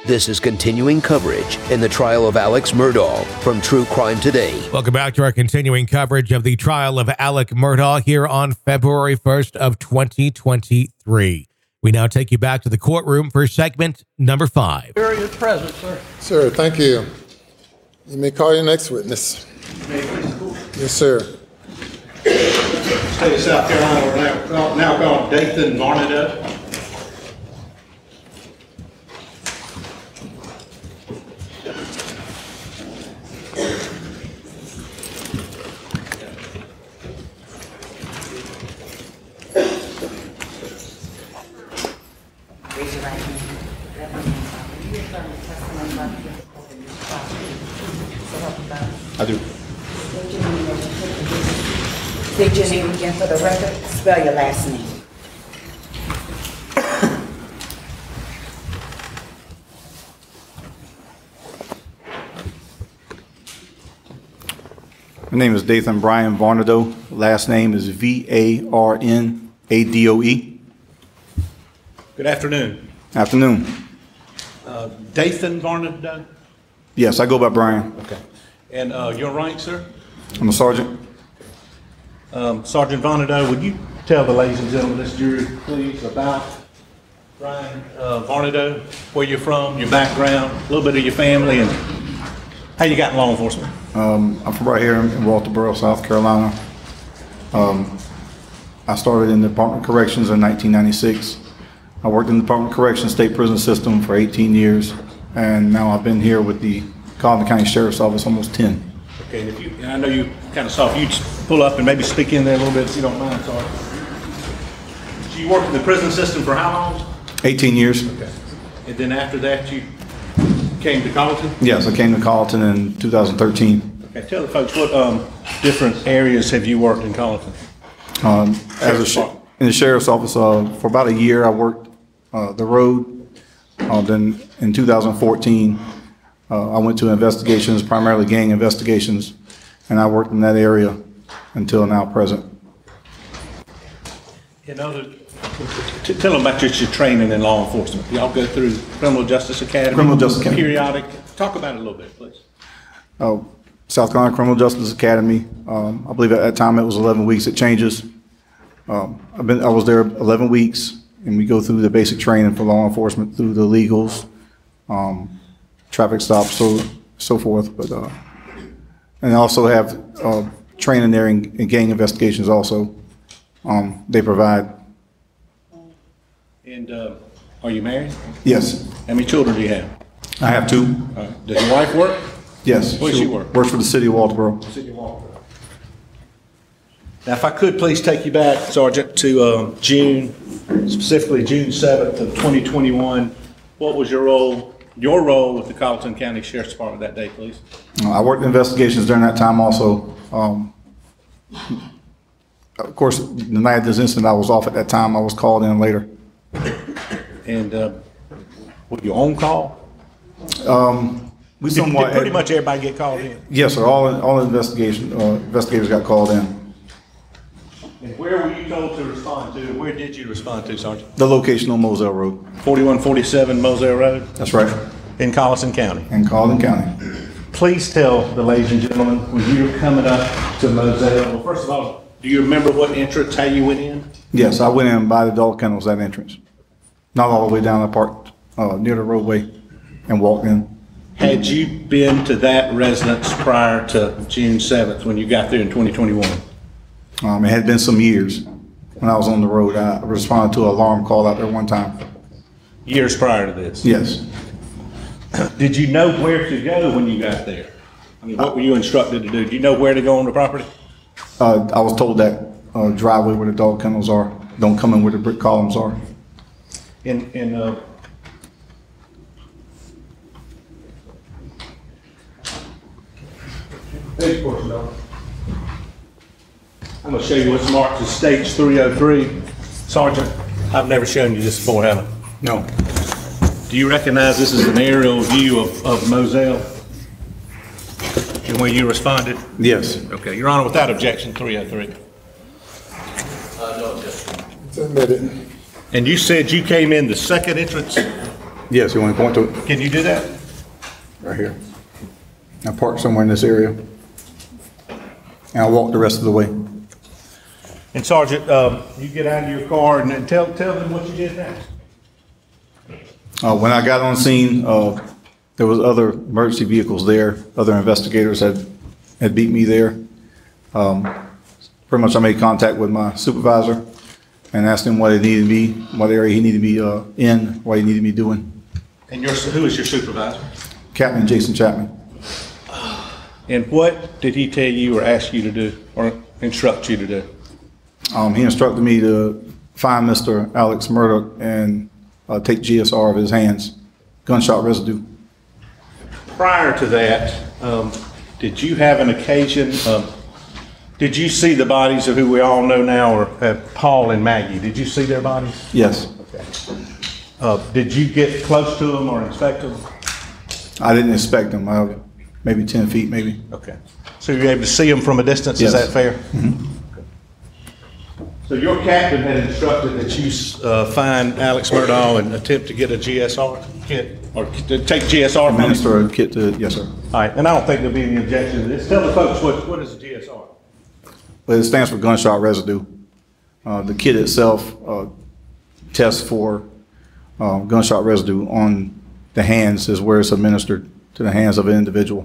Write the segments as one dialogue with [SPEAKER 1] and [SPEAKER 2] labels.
[SPEAKER 1] This is continuing coverage in the trial of Alex Murdaugh from True Crime Today.
[SPEAKER 2] Welcome back to our continuing coverage of the trial of Alex Murdaugh here on February 1st of 2023. We now take you back to the courtroom for segment number 5.
[SPEAKER 3] Jury is present, sir.
[SPEAKER 4] Sir, thank you. You may call your next witness. Yes, sir.
[SPEAKER 3] State of South Carolina, we're now called Dathan Varnado.
[SPEAKER 5] Raise your right hand. You affirm the testimony about the so help you God.
[SPEAKER 4] I do.
[SPEAKER 5] State your name again for the record. Spell your last name.
[SPEAKER 6] My name is Dathan Brian Varnado. Last name is Varnado.
[SPEAKER 3] Good afternoon.
[SPEAKER 6] Afternoon.
[SPEAKER 3] Dathan Varnado?
[SPEAKER 6] Yes, I go by Brian.
[SPEAKER 3] Okay. And your rank, sir?
[SPEAKER 6] I'm a sergeant.
[SPEAKER 3] Sergeant Varnado, would you tell the ladies and gentlemen of this jury, please, about Brian Varnado, where you're from, your background, a little bit of your family, and how you got in law enforcement?
[SPEAKER 6] I'm from right here in Walterboro, South Carolina. I started in the Department of Corrections in 1996. I worked in the Department of Corrections State Prison System for 18 years, and now I've been here with the Colleton County Sheriff's Office almost 10.
[SPEAKER 3] Okay, and I know you kind of soft. You just pull up and maybe speak in there a little bit if you don't mind, Sergeant. So you worked in the prison system for how long?
[SPEAKER 6] 18 years.
[SPEAKER 3] Okay. And then after that, you came to Colleton?
[SPEAKER 6] Yes, I came to Colleton in 2013.
[SPEAKER 3] Okay, tell the folks what different areas have you worked in Colleton?
[SPEAKER 6] In the Sheriff's Office, for about a year, I worked the road. Then in 2014, I went to investigations, primarily gang investigations, and I worked in that area until now present.
[SPEAKER 3] You know, tell them about your training in law enforcement. Y'all go through Criminal Justice Academy?
[SPEAKER 6] Criminal Justice Academy.
[SPEAKER 3] Periodic. Talk about it a little bit, please.
[SPEAKER 6] South Carolina Criminal Justice Academy. I believe at that time it was 11 weeks. It changes. I was there 11 weeks, and we go through the basic training for law enforcement through the legals, traffic stops, so forth. But and I also have training there in gang investigations. Also, they provide.
[SPEAKER 3] And are you married?
[SPEAKER 6] Yes.
[SPEAKER 3] How many children do you have?
[SPEAKER 6] I have 2.
[SPEAKER 3] All right. Does your wife work?
[SPEAKER 6] Yes.
[SPEAKER 3] Where does she work?
[SPEAKER 6] Works for the city of Walterboro.
[SPEAKER 3] City of Walterboro. Now, if I could please take you back, Sergeant, to June, specifically June 7th of 2021. What was your role with the Colleton County Sheriff's Department that day, please?
[SPEAKER 6] I worked investigations during that time also. Of course, the night of this incident, I was off at that time. I was called in later.
[SPEAKER 3] And were you on call?
[SPEAKER 6] We
[SPEAKER 3] Did pretty much everybody get called in?
[SPEAKER 6] Yes, sir. All investigators got called in.
[SPEAKER 3] And where were you told to respond to? Where did you respond to, Sergeant?
[SPEAKER 6] The location on Moselle Road.
[SPEAKER 3] 4147 Moselle Road?
[SPEAKER 6] That's right.
[SPEAKER 3] In Colleton County?
[SPEAKER 6] In Colleton County.
[SPEAKER 3] Please tell the ladies and gentlemen, when you were coming up to Moselle, well, first of all, do you remember what entrance, how you went in?
[SPEAKER 6] Yes, I went in by the dog kennels, that entrance. Not all the way down the park, near the roadway, and walked in.
[SPEAKER 3] Had you been to that residence prior to June 7th when you got there in 2021?
[SPEAKER 6] It had been some years when I was on the road. I responded to an alarm call out there one time.
[SPEAKER 3] Years prior to this?
[SPEAKER 6] Yes.
[SPEAKER 3] Did you know where to go when you got there? I mean, what were you instructed to do? Do you know where to go on the property?
[SPEAKER 6] I was told that driveway where the dog kennels are. Don't come in where the brick columns are.
[SPEAKER 3] I'm going to show you what's marked as stage 303. Sergeant, I've never shown you this before, have I?
[SPEAKER 6] No.
[SPEAKER 3] Do you recognize this is an aerial view of Moselle? And where you responded?
[SPEAKER 6] Yes.
[SPEAKER 3] Okay, Your Honor, without objection, 303.
[SPEAKER 4] It's admitted.
[SPEAKER 3] And you said you came in the second entrance?
[SPEAKER 6] Yes, you want to point to it?
[SPEAKER 3] Can you do that?
[SPEAKER 6] Right here. I parked somewhere in this area. And I'll walk the rest of the way.
[SPEAKER 3] And Sergeant, you get out of your car and then tell them what you did next.
[SPEAKER 6] When I got on scene, there was other emergency vehicles there. Other investigators had beat me there. Pretty much I made contact with my supervisor and asked him what he needed me, what area he needed me in, what he needed me doing.
[SPEAKER 3] And who is your supervisor?
[SPEAKER 6] Captain Jason Chapman.
[SPEAKER 3] And what did he tell you or ask you to do or instruct you to do?
[SPEAKER 6] He instructed me to find Mr. Alex Murdoch and take GSR of his hands, gunshot residue.
[SPEAKER 3] Prior to that, did you have an occasion, did you see the bodies of who we all know now are Paul and Maggie? Did you see their bodies?
[SPEAKER 6] Yes.
[SPEAKER 3] Okay. Did you get close to them or inspect them?
[SPEAKER 6] I didn't inspect them. Maybe 10 feet, maybe.
[SPEAKER 3] Okay. So you were able to see them from a distance,
[SPEAKER 6] Yes.
[SPEAKER 3] is that fair?
[SPEAKER 6] Mm-hmm.
[SPEAKER 3] So your captain had instructed that you find Alex Murdaugh and attempt to get a GSR kit, or to take GSR from him?
[SPEAKER 6] Administer a kit to, yes, sir.
[SPEAKER 3] All right, and I don't think there'll be any objection to this. Tell the folks what is a GSR?
[SPEAKER 6] Well, it stands for gunshot residue. The kit itself tests for gunshot residue on the hands is where it's administered to the hands of an individual.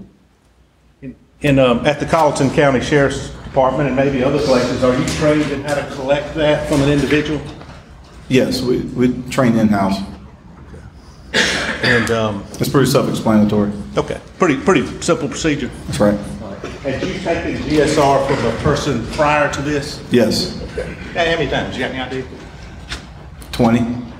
[SPEAKER 3] At the Colleton County Sheriff's Department and maybe other places, are you trained in how to collect that from an individual?
[SPEAKER 6] Yes, we train in-house.
[SPEAKER 3] And,
[SPEAKER 6] It's pretty self-explanatory.
[SPEAKER 3] okay, pretty simple procedure.
[SPEAKER 6] That's right.
[SPEAKER 3] Had you taken GSR from a person prior to this?
[SPEAKER 6] Yes,
[SPEAKER 3] How many times? You got any idea?
[SPEAKER 6] 20.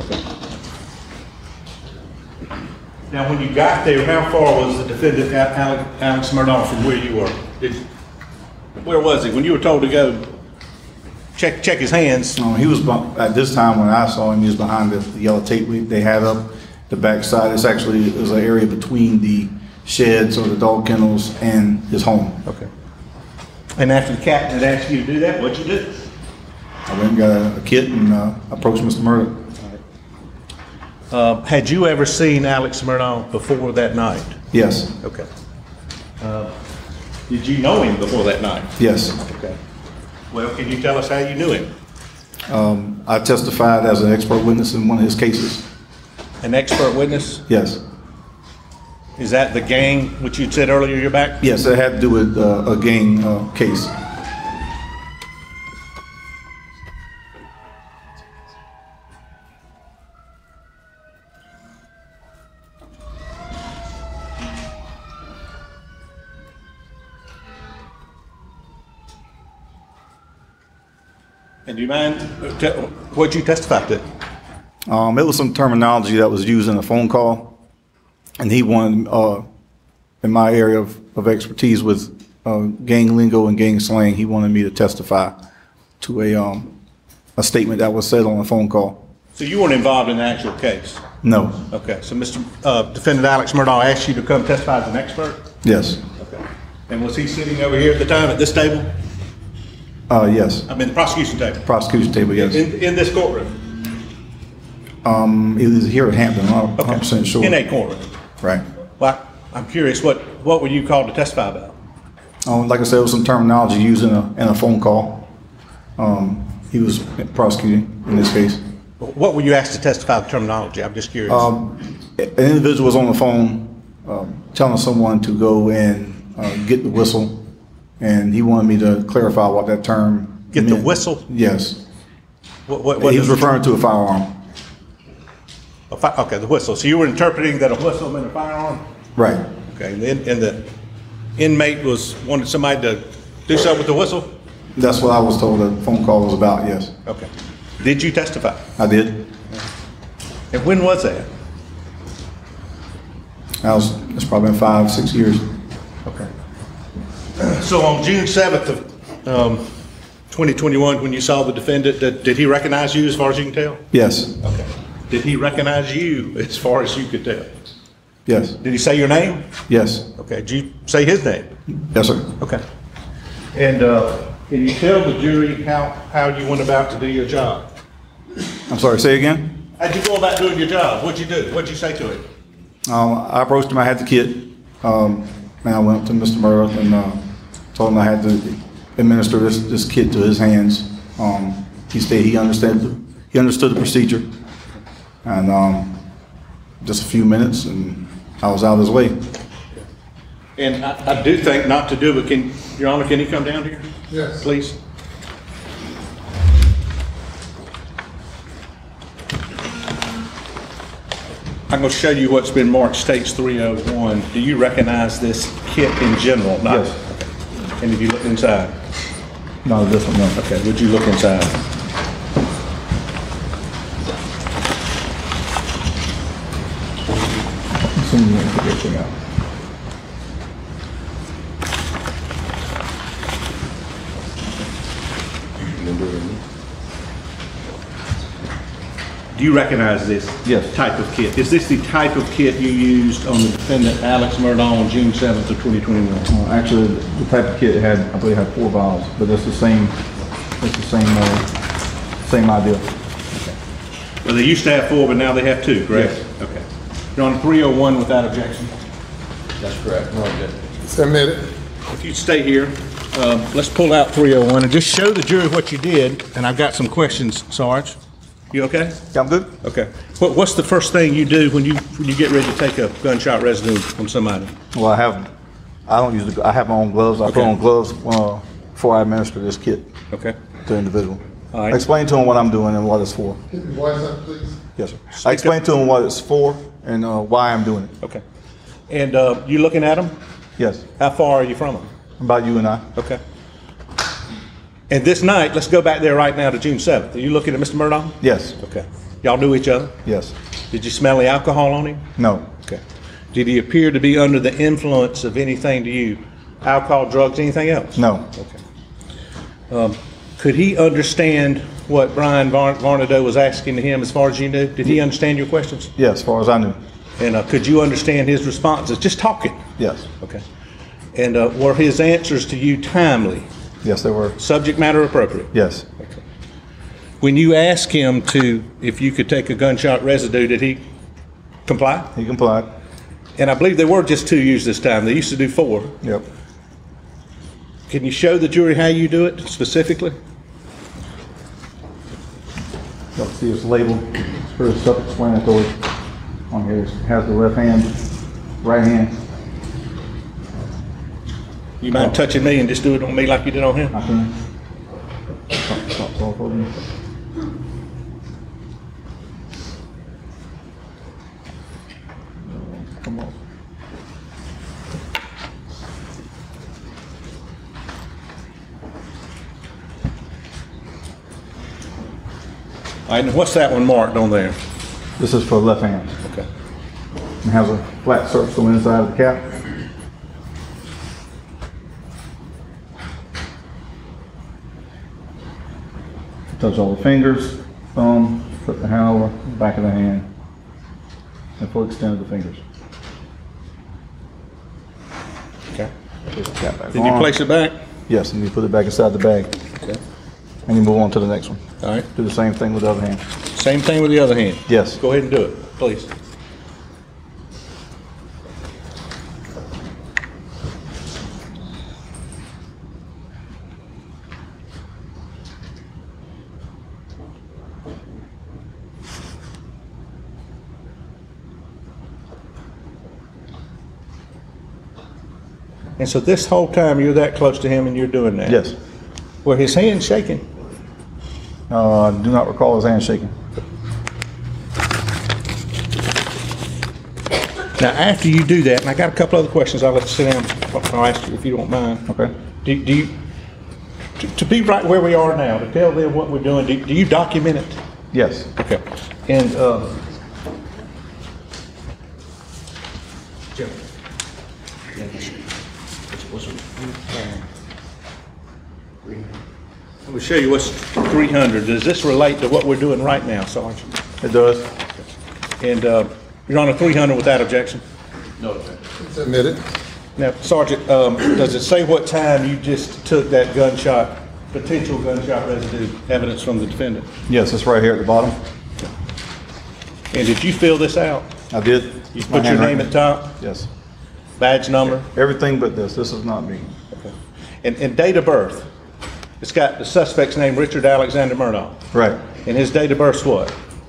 [SPEAKER 3] Now, when you got there, how far was the defendant, Alex Murdaugh, from where you were? Where was he? When you were told to go check his hands?
[SPEAKER 6] He was, at this time when I saw him, he was behind the yellow tape they had up the backside. It's actually, there's an area between the sheds or the dog kennels and his home.
[SPEAKER 3] Okay. And after the captain had asked you to do that, what'd you do?
[SPEAKER 6] I went and got a kit and approached Mr. Murdoch.
[SPEAKER 3] Had you ever seen Alex Murdaugh before that night?
[SPEAKER 6] Yes,
[SPEAKER 3] Okay. Did you know him before that night?
[SPEAKER 6] yes.
[SPEAKER 3] Okay. Well, can you tell us how you knew him?
[SPEAKER 6] I testified as an expert witness in one of his cases.
[SPEAKER 3] An expert witness?
[SPEAKER 6] Yes.
[SPEAKER 3] Is that the gang which you said earlier you're back?
[SPEAKER 6] Yes, it had to do with a gang case.
[SPEAKER 3] And do you mind, what'd you testify to?
[SPEAKER 6] It was some terminology that was used in a phone call, and he wanted, in my area of expertise with gang lingo and gang slang, he wanted me to testify to a statement that was said on a phone call.
[SPEAKER 3] So you weren't involved in the actual case?
[SPEAKER 6] No.
[SPEAKER 3] Okay, so Mr. Defendant Alex Murdaugh asked you to come testify as an expert?
[SPEAKER 6] Yes.
[SPEAKER 3] Okay. And was he sitting over here at the time at this table?
[SPEAKER 6] Yes.
[SPEAKER 3] I mean, the prosecution table?
[SPEAKER 6] Prosecution table, yes.
[SPEAKER 3] In this courtroom?
[SPEAKER 6] It was here at Hampton, I'm not 100% sure.
[SPEAKER 3] In a courtroom?
[SPEAKER 6] Right.
[SPEAKER 3] Well, I'm curious, what were you called to testify about?
[SPEAKER 6] Like I said, it was some terminology used in a phone call. He was prosecuting in this case.
[SPEAKER 3] What were you asked to testify the terminology? I'm just curious.
[SPEAKER 6] An individual was on the phone telling someone to go and get the whistle, and he wanted me to clarify what that term
[SPEAKER 3] Get
[SPEAKER 6] meant.
[SPEAKER 3] the whistle?
[SPEAKER 6] Yes.
[SPEAKER 3] What
[SPEAKER 6] He was referring to a firearm.
[SPEAKER 3] Okay, the whistle. So you were interpreting that a whistle meant a firearm?
[SPEAKER 6] Right.
[SPEAKER 3] Okay, and the inmate wanted somebody to do something with the whistle?
[SPEAKER 6] That's what I was told the phone call was about, yes.
[SPEAKER 3] Okay. Did you testify?
[SPEAKER 6] I did.
[SPEAKER 3] And when was that?
[SPEAKER 6] It's probably been 5-6 years.
[SPEAKER 3] Okay. So on June 7th of 2021, when you saw the defendant, did he recognize you as far as you can tell?
[SPEAKER 6] Yes.
[SPEAKER 3] Okay. Did he recognize you as far as you could tell?
[SPEAKER 6] Yes.
[SPEAKER 3] Did he say your name?
[SPEAKER 6] Yes.
[SPEAKER 3] Okay. Did you say his name?
[SPEAKER 6] Yes, sir.
[SPEAKER 3] Okay. And can you tell the jury how you went about to do your job?
[SPEAKER 6] I'm sorry, say again?
[SPEAKER 3] How'd you go about doing your job? What'd you do? What'd you say to him?
[SPEAKER 6] I approached him. I had the kit. And I went up to Mr. Murdoch and told him I had to administer this kit to his hands. He stated he understood the procedure, and just a few minutes, and I was out of his way.
[SPEAKER 3] And I do think not to do, but Your Honor, can he come down here?
[SPEAKER 4] Yes.
[SPEAKER 3] Please. I'm going to show you what's been marked Stage 301. Do you recognize this kit in general?
[SPEAKER 6] Yes.
[SPEAKER 3] Okay. And if you look inside?
[SPEAKER 6] No, this one, no.
[SPEAKER 3] Okay, would you look inside?
[SPEAKER 6] Assuming you can get everything out.
[SPEAKER 3] Do you recognize this
[SPEAKER 6] Yes.
[SPEAKER 3] type of kit? Is this the type of kit you used on the defendant Alex Murdaugh on June 7th of 2021?
[SPEAKER 6] Actually, the type of kit had, I believe, had 4 vials, but it's the same. It's the same idea.
[SPEAKER 3] Well, they used to have 4, but now they have 2, correct?
[SPEAKER 6] Yes.
[SPEAKER 3] Okay. You're on 301 without objection.
[SPEAKER 7] That's correct. No objection.
[SPEAKER 4] Submitted.
[SPEAKER 3] If you stay here, let's pull out 301 and just show the jury what you did. And I've got some questions, Sarge. You okay?
[SPEAKER 6] Yeah, I'm good.
[SPEAKER 3] Okay. What's the first thing you do when you get ready to take a gunshot residue from somebody?
[SPEAKER 6] Well, I have my own gloves. I put on gloves before I administer this kit
[SPEAKER 3] Okay.
[SPEAKER 6] to the individual.
[SPEAKER 3] All right.
[SPEAKER 6] I explain to him what I'm doing and what it's for.
[SPEAKER 4] Keep your voice up, please.
[SPEAKER 6] Yes, sir. I explain to him what it's for and why I'm doing it.
[SPEAKER 3] Okay. And you looking at them?
[SPEAKER 6] Yes.
[SPEAKER 3] How far are you from them?
[SPEAKER 6] About you and I.
[SPEAKER 3] Okay. And this night, let's go back there right now to June 7th. Are you looking at Mr. Murdaugh?
[SPEAKER 6] Yes.
[SPEAKER 3] Okay. Y'all knew each other?
[SPEAKER 6] Yes.
[SPEAKER 3] Did you smell the alcohol on him?
[SPEAKER 6] No.
[SPEAKER 3] Okay. Did he appear to be under the influence of anything to you? Alcohol, drugs, anything else?
[SPEAKER 6] No.
[SPEAKER 3] Okay. Could he understand what Brian Varnado was asking to him as far as you knew? Did he understand your questions?
[SPEAKER 6] Yes, as far as I knew.
[SPEAKER 3] And could you understand his responses? Just talking.
[SPEAKER 6] Yes.
[SPEAKER 3] Okay. And were his answers to you timely?
[SPEAKER 6] Yes, they were.
[SPEAKER 3] Subject matter appropriate?
[SPEAKER 6] Yes.
[SPEAKER 3] Okay. When you asked him if you could take a gunshot residue, did he comply?
[SPEAKER 6] He complied.
[SPEAKER 3] And I believe there were just 2 used this time. They used to do 4.
[SPEAKER 6] Yep.
[SPEAKER 3] Can you show the jury how you do it specifically?
[SPEAKER 6] You'll see it's labeled. It's pretty self-explanatory. On here it has the left hand, right hand.
[SPEAKER 3] You mind touching me and just do it on me like you did on him?
[SPEAKER 6] I can. Stop off of me. Come on.
[SPEAKER 3] All right, and what's that one marked on there?
[SPEAKER 6] This is for left hand.
[SPEAKER 3] Okay.
[SPEAKER 6] It has a flat surface on the inside of the cap. Touch all the fingers, thumb, put the hand over, back of the hand, and full extent of the fingers.
[SPEAKER 3] Okay.
[SPEAKER 6] Place the cap back
[SPEAKER 3] Then you
[SPEAKER 6] on.
[SPEAKER 3] place it back?
[SPEAKER 6] Yes, and you put it back inside the bag.
[SPEAKER 3] Okay.
[SPEAKER 6] And you move on to the next one.
[SPEAKER 3] All right.
[SPEAKER 6] Do the same thing with the other hand.
[SPEAKER 3] Same thing with the other hand?
[SPEAKER 6] Yes.
[SPEAKER 3] Go ahead and do it, please. And so this whole time you're that close to him and you're doing that?
[SPEAKER 6] Yes.
[SPEAKER 3] Were his hands shaking?
[SPEAKER 6] Do not recall his hand shaking.
[SPEAKER 3] Now, after you do that, and I got a couple other questions, I'll let you sit down. I'll ask you if you don't mind.
[SPEAKER 6] Okay.
[SPEAKER 3] Do you, to be right where we are now, to tell them what we're doing, do you document it?
[SPEAKER 6] Yes.
[SPEAKER 3] Okay. And, Jim. I'm going to show you what's 300. Does this relate to what we're doing right now, Sergeant?
[SPEAKER 6] It does.
[SPEAKER 3] And you're on a 300 without objection?
[SPEAKER 4] Submitted.
[SPEAKER 3] Now, Sergeant, does it say what time you just took that potential gunshot residue evidence from the defendant?
[SPEAKER 6] Yes, it's right here at the bottom.
[SPEAKER 3] And did you fill this out?
[SPEAKER 6] I did.
[SPEAKER 3] You put your name at the top,
[SPEAKER 6] Yes.
[SPEAKER 3] badge number,
[SPEAKER 6] Everything but this. This is not me.
[SPEAKER 3] and date of birth. It's got the suspect's name, Richard Alexander Murdaugh.
[SPEAKER 6] Right.
[SPEAKER 3] And his date of birth's what?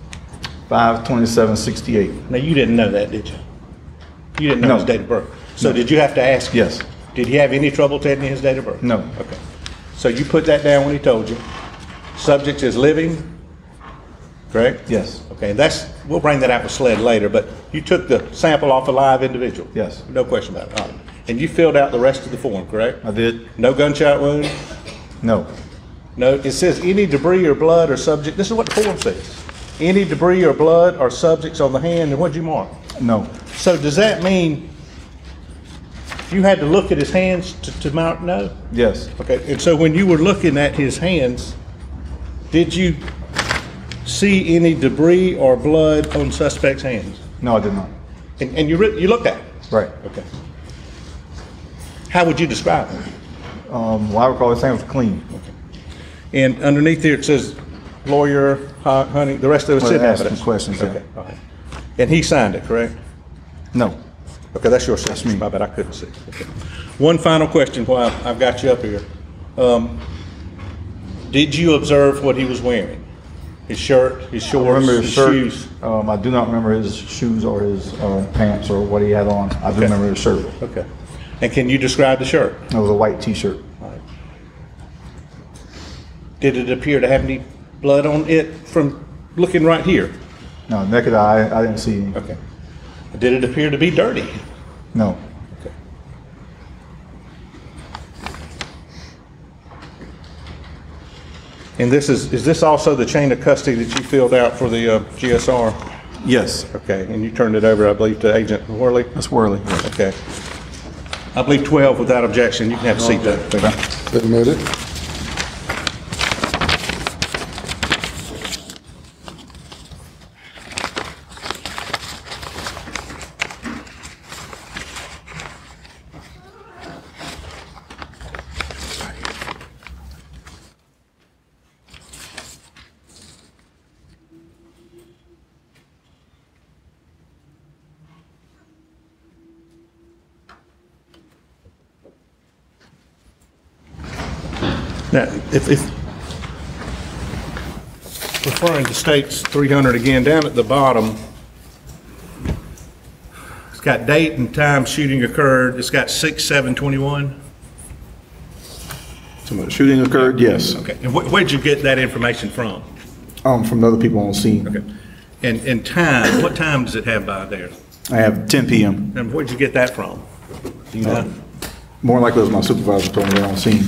[SPEAKER 6] 5/27/68.
[SPEAKER 3] Now, you didn't know that, did you? You didn't know
[SPEAKER 6] No.
[SPEAKER 3] his date of birth. So did you have to ask him?
[SPEAKER 6] Yes.
[SPEAKER 3] Did he have any trouble telling you his date of birth?
[SPEAKER 6] No.
[SPEAKER 3] Okay. So you put that down when he told you. Subject is living, correct?
[SPEAKER 6] Yes.
[SPEAKER 3] Okay, and we'll bring that out with SLED later, but you took the sample off a live individual?
[SPEAKER 6] Yes.
[SPEAKER 3] No question about it. All right. And you filled out the rest of the form, correct?
[SPEAKER 6] I did.
[SPEAKER 3] No gunshot wound?
[SPEAKER 6] No.
[SPEAKER 3] No, it says any debris or blood or subject, this is what the form says. Any debris or blood or subjects on the hand, and what'd you mark?
[SPEAKER 6] No.
[SPEAKER 3] So does that mean you had to look at his hands to mark no?
[SPEAKER 6] Yes.
[SPEAKER 3] Okay, and so when you were looking at his hands, did you see any debris or blood on suspect's hands?
[SPEAKER 6] No, I did not.
[SPEAKER 3] And you looked at it?
[SPEAKER 6] Right.
[SPEAKER 3] Okay. How would you describe it?
[SPEAKER 6] Well, I recall his hands were clean.
[SPEAKER 3] And underneath here it says lawyer, honey, the rest of it
[SPEAKER 6] Well,
[SPEAKER 3] said
[SPEAKER 6] ask
[SPEAKER 3] evidence.
[SPEAKER 6] some questions, yeah.
[SPEAKER 3] Okay, all right. And he signed it, correct?
[SPEAKER 6] No.
[SPEAKER 3] Okay, that's your signature.
[SPEAKER 6] me.
[SPEAKER 3] My bad, I couldn't see. Okay. One final question while I've got you up here. Did you observe what he was wearing? His shirt, his
[SPEAKER 6] I
[SPEAKER 3] shorts,
[SPEAKER 6] remember
[SPEAKER 3] his
[SPEAKER 6] his shirt.
[SPEAKER 3] shoes?
[SPEAKER 6] I do not remember his shoes or his pants or what he had on. I do
[SPEAKER 3] Okay.
[SPEAKER 6] remember his shirt.
[SPEAKER 3] Okay. And can you describe the shirt?
[SPEAKER 6] It was a white T-shirt.
[SPEAKER 3] Did it appear to have any blood on it from looking right here?
[SPEAKER 6] No, naked eye, I didn't see any.
[SPEAKER 3] Okay. Did it appear to be dirty?
[SPEAKER 6] No.
[SPEAKER 3] Okay. And is this also the chain of custody that you filled out for the GSR?
[SPEAKER 6] Yes.
[SPEAKER 3] Okay, and you turned it over, I believe, to Agent Worley?
[SPEAKER 6] That's Worley.
[SPEAKER 3] Okay. I believe 12 without objection. You can have a seat there. Thank you.
[SPEAKER 4] Admitted.
[SPEAKER 3] Now, if referring to states 300 again, down at the bottom, it's got date and time shooting occurred. It's got 6/7/21.
[SPEAKER 6] So the shooting occurred, yes.
[SPEAKER 3] Okay, and where'd you get that information from?
[SPEAKER 6] From the other people on the scene.
[SPEAKER 3] Okay, and time, what time does it have by there?
[SPEAKER 6] I have 10 p.m.
[SPEAKER 3] And where'd you get that from? Do you know?
[SPEAKER 6] More likely it was my supervisor told me they're on the scene.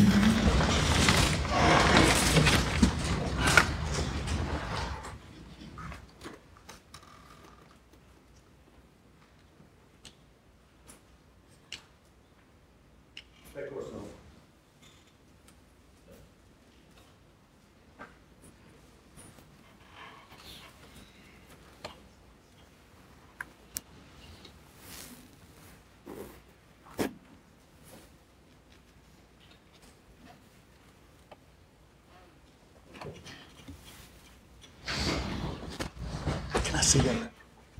[SPEAKER 3] Can I see that?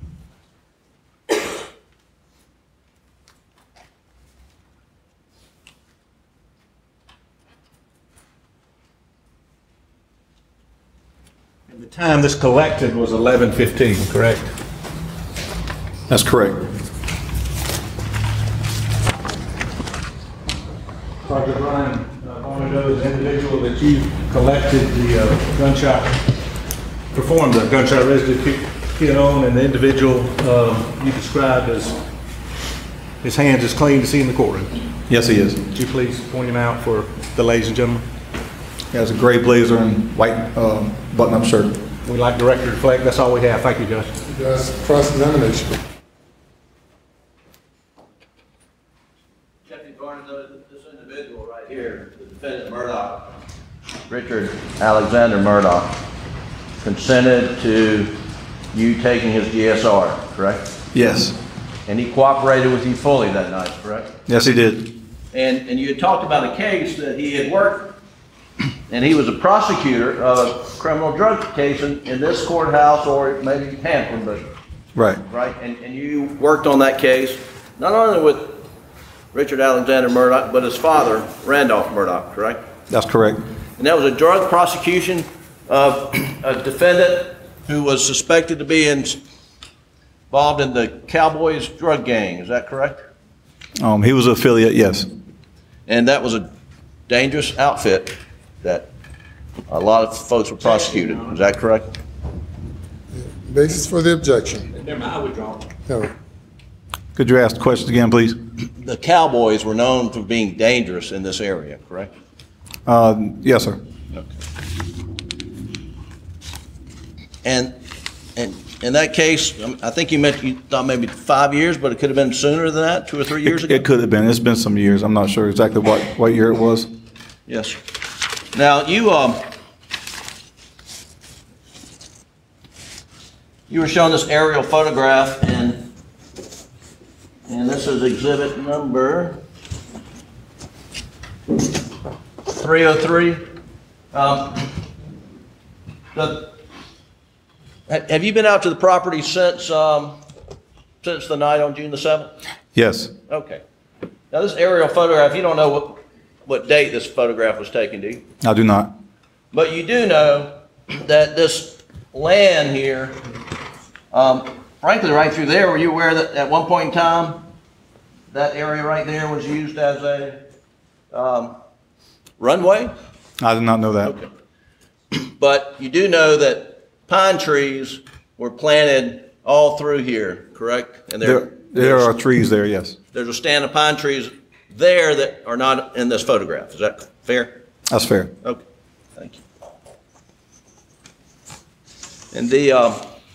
[SPEAKER 3] And the time this collected was 11:15, correct?
[SPEAKER 6] That's correct.
[SPEAKER 3] Sergeant Ryan Barnado is the individual that you collected the gunshot, performed the gunshot residue kit on, and the individual you described as his hands is clean to see in the courtroom.
[SPEAKER 6] Yes, he is.
[SPEAKER 3] Would you please point him out for the ladies and gentlemen?
[SPEAKER 6] He has a gray blazer and white button-up shirt.
[SPEAKER 3] We'd like the record to reflect. That's all we have. Thank you, Judge.
[SPEAKER 4] That's cross-examination.
[SPEAKER 7] Deputy Barnado, this individual right here, the defendant Murdaugh, Richard Alexander Murdaugh, consented to you taking his GSR, correct?
[SPEAKER 6] Yes.
[SPEAKER 7] And he cooperated with you fully that night, correct?
[SPEAKER 6] Yes, he did.
[SPEAKER 7] And you had talked about a case that he had worked, and he was a prosecutor of a criminal drug case in this courthouse, or maybe Hampton, but
[SPEAKER 6] Right.
[SPEAKER 7] right? And you worked on that case, not only with Richard Alexander Murdaugh, but his father, Randolph Murdaugh, correct?
[SPEAKER 6] That's correct.
[SPEAKER 7] And that was a drug prosecution of a defendant who was suspected to be involved in the Cowboys drug gang, is that correct?
[SPEAKER 6] He was an affiliate, yes.
[SPEAKER 7] And that was a dangerous outfit that a lot of folks were prosecuted, is that correct?
[SPEAKER 4] Basis for the objection. No.
[SPEAKER 6] Could you ask the question again, please?
[SPEAKER 7] The Cowboys were known for being dangerous in this area, correct?
[SPEAKER 6] Yes, sir.
[SPEAKER 7] And in that case, I think you thought maybe 5 years, but it could have been sooner than that, 2 or 3 years ago?
[SPEAKER 6] It could have been. It's been some years. I'm not sure exactly what year it was.
[SPEAKER 7] Yes. Now, you were shown this aerial photograph, and this is exhibit number 303. Have you been out to the property since the night on June the 7th?
[SPEAKER 6] Yes.
[SPEAKER 7] Okay. Now, this aerial photograph, you don't know what date this photograph was taken, do you?
[SPEAKER 6] I do not.
[SPEAKER 7] But you do know that this land here, frankly, right through there, were you aware that at one point in time, that area right there was used as a runway?
[SPEAKER 6] I did not know that.
[SPEAKER 7] Okay. But you do know that pine trees were planted all through here, correct? And
[SPEAKER 6] There are trees there, yes.
[SPEAKER 7] there's a stand of pine trees there that are not in this photograph. Is that fair?
[SPEAKER 6] That's fair.
[SPEAKER 7] Okay, thank you. And the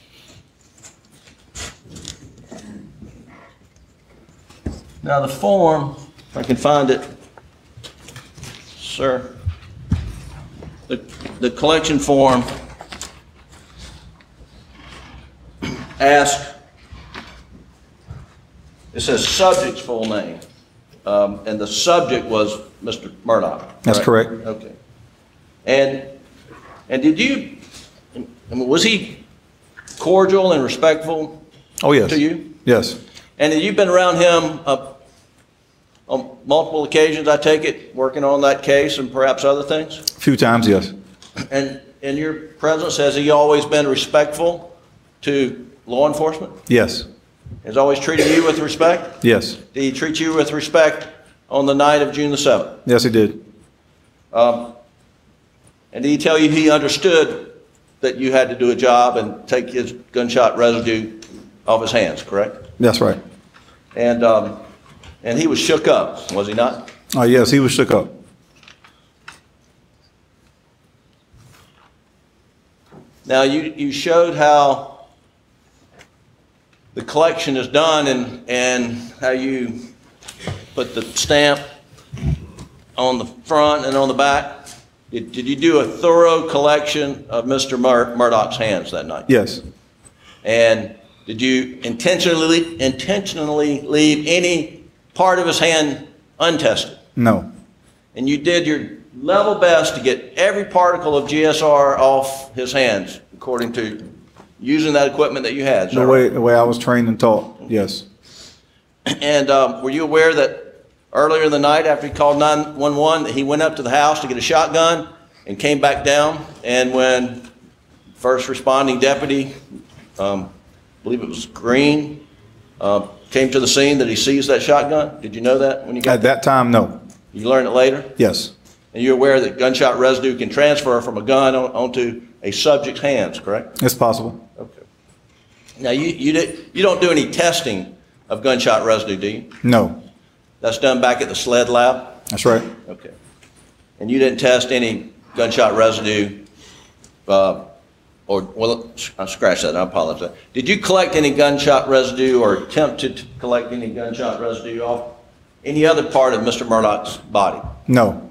[SPEAKER 7] now the form, if I can find it, sir. The collection form asks, it says subject's full name, and the subject was Mr. Murdaugh.
[SPEAKER 6] That's correct.
[SPEAKER 7] Okay. And did you, I mean, was he cordial and respectful
[SPEAKER 6] Oh, yes.
[SPEAKER 7] to you?
[SPEAKER 6] Yes.
[SPEAKER 7] And have you been around him on multiple occasions, I take it, working on that case and perhaps other things?
[SPEAKER 6] A few times, yes.
[SPEAKER 7] And in your presence, has he always been respectful to law enforcement?
[SPEAKER 6] Yes.
[SPEAKER 7] Has always treated you with respect?
[SPEAKER 6] Yes.
[SPEAKER 7] Did he treat you with respect on the night of June the 7th?
[SPEAKER 6] Yes, he did.
[SPEAKER 7] And did he tell you he understood that you had to do a job and take his gunshot residue off his hands, correct?
[SPEAKER 6] That's right.
[SPEAKER 7] And he was shook up, was he not?
[SPEAKER 6] Yes, he was shook up.
[SPEAKER 7] Now, you showed how the collection is done and how you put the stamp on the front and on the back. Did you do a thorough collection of Mr. Murdaugh's hands that night?
[SPEAKER 6] Yes.
[SPEAKER 7] And did you intentionally leave any part of his hand untested?
[SPEAKER 6] No.
[SPEAKER 7] And you did your level best to get every particle of GSR off his hands, according to using that equipment that you had.
[SPEAKER 6] The way I was trained and taught, yes.
[SPEAKER 7] And were you aware that earlier in the night, after he called 911, that he went up to the house to get a shotgun and came back down? And when first responding deputy, I believe it was Green, came to the scene, that he seized that shotgun? Did you know that when you got
[SPEAKER 6] At that time, no.
[SPEAKER 7] You learned it later?
[SPEAKER 6] Yes.
[SPEAKER 7] And you're aware that gunshot residue can transfer from a gun onto a subject's hands, correct?
[SPEAKER 6] It's possible.
[SPEAKER 7] Okay. Now, you don't do any testing of gunshot residue, do you?
[SPEAKER 6] No.
[SPEAKER 7] That's done back at the SLED lab?
[SPEAKER 6] That's right.
[SPEAKER 7] Okay. And you didn't test any gunshot residue, well, I'll scratch that, I apologize. Did you collect any gunshot residue or attempt to collect any gunshot residue off any other part of Mr. Murdaugh's body?
[SPEAKER 6] No.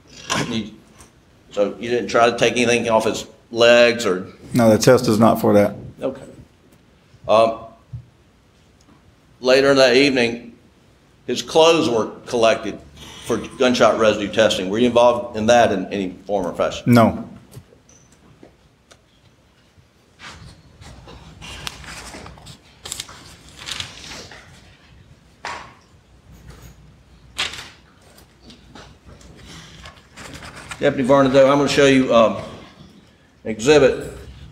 [SPEAKER 7] So you didn't try to take anything off his legs or?
[SPEAKER 6] No, the test is not for that.
[SPEAKER 7] Okay. Later in that evening, his clothes were collected for gunshot residue testing. Were you involved in that in any form or fashion?
[SPEAKER 6] No.
[SPEAKER 7] Deputy Varnado, I'm going to show you Exhibit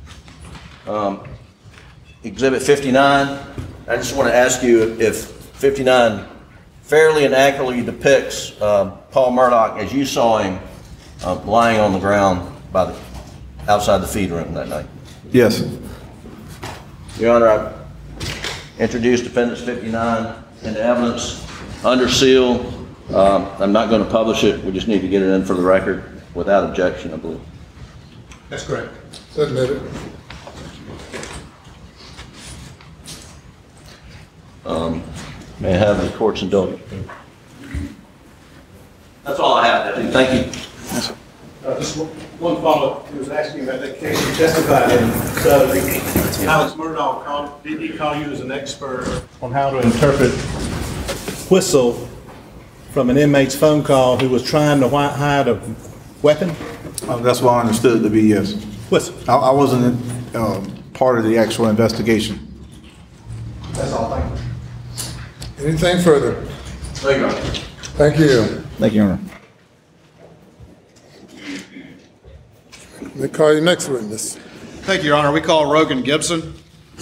[SPEAKER 7] 59. I just want to ask you if 59 fairly and accurately depicts Paul Murdaugh as you saw him lying on the ground outside the feed room that night.
[SPEAKER 6] Yes.
[SPEAKER 7] Your Honor, I introduced Defendants 59 into evidence under seal. I'm not going to publish it. We just need to get it in for the record without objection, I believe.
[SPEAKER 3] That's correct.
[SPEAKER 4] Submitted.
[SPEAKER 7] May I have the court's indulgence? That's all I have, Deputy. Thank you.
[SPEAKER 3] Just one follow-up. He was asking about that case you testified in. So Alex Murdaugh, did he call you as an expert on how to interpret whistle from an inmate's phone call who was trying to hide a weapon?
[SPEAKER 6] That's what I understood it to be, yes.
[SPEAKER 3] Whistle.
[SPEAKER 6] I wasn't part of the actual investigation.
[SPEAKER 3] That's all. Thank you.
[SPEAKER 4] Anything further?
[SPEAKER 7] Thank you, Your Honor.
[SPEAKER 4] Thank you.
[SPEAKER 6] Thank you, Your Honor.
[SPEAKER 4] Let me call your next witness.
[SPEAKER 8] Thank you, Your Honor. We call Rogan Gibson.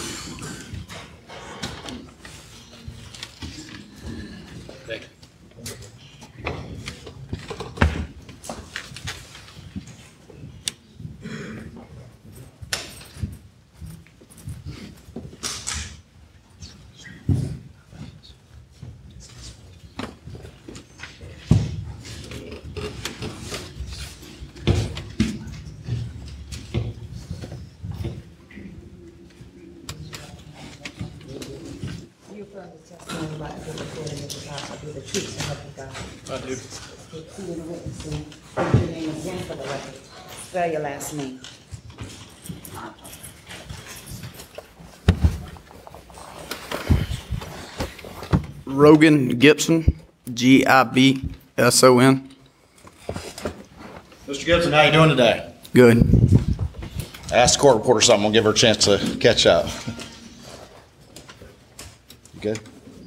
[SPEAKER 5] You affirm the testimony about the recording of the trial will be the truth to help you God.
[SPEAKER 8] I do.
[SPEAKER 5] Including the witnessing. State your name again for the record. Spell your last name.
[SPEAKER 9] Rogan Gibson, Gibson.
[SPEAKER 8] Mr. Gibson, how you doing today?
[SPEAKER 9] Good.
[SPEAKER 8] I asked the court reporter something. We'll give her a chance to catch up. You good?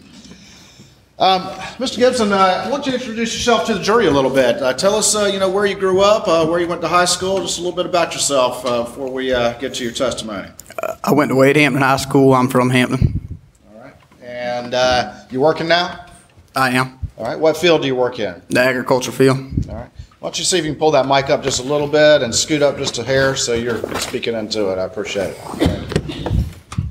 [SPEAKER 8] Mr. Gibson, I want you to introduce yourself to the jury a little bit. Tell us, where you grew up, where you went to high school, just a little bit about yourself before we get to your testimony.
[SPEAKER 9] I went to Wade Hampton High School. I'm from Hampton.
[SPEAKER 8] All right. And you working now?
[SPEAKER 9] I am.
[SPEAKER 8] All right. What field do you work in?
[SPEAKER 9] The agriculture field.
[SPEAKER 8] All right. Why don't you see if you can pull that mic up just a little bit and scoot up just a hair so you're speaking into it. I appreciate it.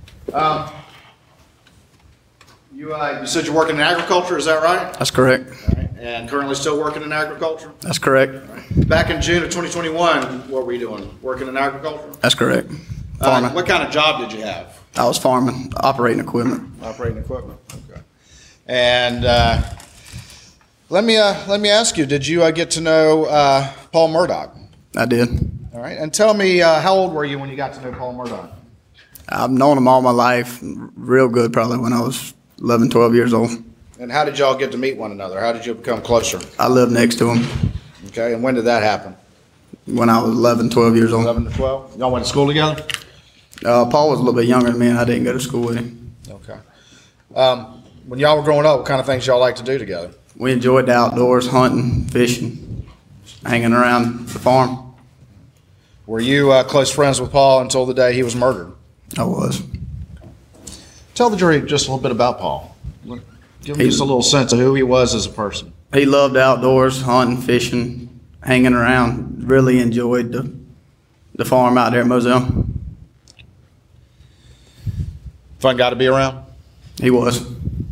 [SPEAKER 8] You said you're working in agriculture, is that right?
[SPEAKER 9] That's correct.
[SPEAKER 8] All right. And currently still working in agriculture?
[SPEAKER 9] That's correct.
[SPEAKER 8] Back in June of 2021, what were you doing? Working in agriculture?
[SPEAKER 9] That's correct. Farming.
[SPEAKER 8] What kind of job did you have?
[SPEAKER 9] I was farming, operating equipment.
[SPEAKER 8] Operating equipment. Okay. And let me ask you, did you get to know Paul Murdaugh?
[SPEAKER 9] I did.
[SPEAKER 8] All right. And tell me, how old were you when you got to know Paul Murdaugh?
[SPEAKER 9] I've known him all my life, real good, probably when I was 11, 12 years old.
[SPEAKER 8] And how did y'all get to meet one another? How did you become closer?
[SPEAKER 9] I lived next to him
[SPEAKER 8] Okay. And when did that happen?
[SPEAKER 9] when I was 11, 12 years old.
[SPEAKER 8] 11 to 12? Y'all went to school together?
[SPEAKER 9] Paul was a little bit younger than me, and I didn't go to school with him.
[SPEAKER 8] Okay. When y'all were growing up, what kind of things y'all like to do together?
[SPEAKER 9] We enjoyed the outdoors, hunting, fishing, hanging around the farm.
[SPEAKER 8] Were you close friends with Paul until the day he was murdered?
[SPEAKER 9] I was.
[SPEAKER 8] Tell the jury just a little bit about Paul. Give them just a little sense of who he was as a person.
[SPEAKER 9] He loved outdoors, hunting, fishing, hanging around. Really enjoyed the farm out there at Moselle.
[SPEAKER 8] Fun guy to be around?
[SPEAKER 9] He was.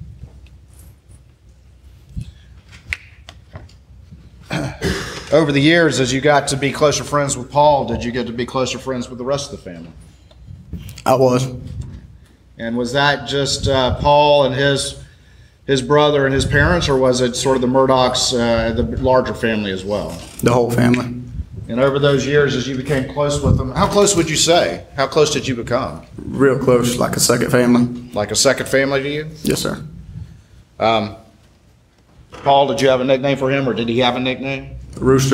[SPEAKER 8] Over the years, as you got to be closer friends with Paul, did you get to be closer friends with the rest of the family?
[SPEAKER 9] I was.
[SPEAKER 8] And was that just Paul and his brother and his parents, or was it sort of the Murdaughs, the larger family as well?
[SPEAKER 9] The whole family.
[SPEAKER 8] And over those years, as you became close with them, how close would you say? How close did you become?
[SPEAKER 9] Real close, like a second family.
[SPEAKER 8] Like a second family to you?
[SPEAKER 9] Yes, sir.
[SPEAKER 8] Paul, did you have a nickname for him, or did he have a nickname?
[SPEAKER 9] Rooster.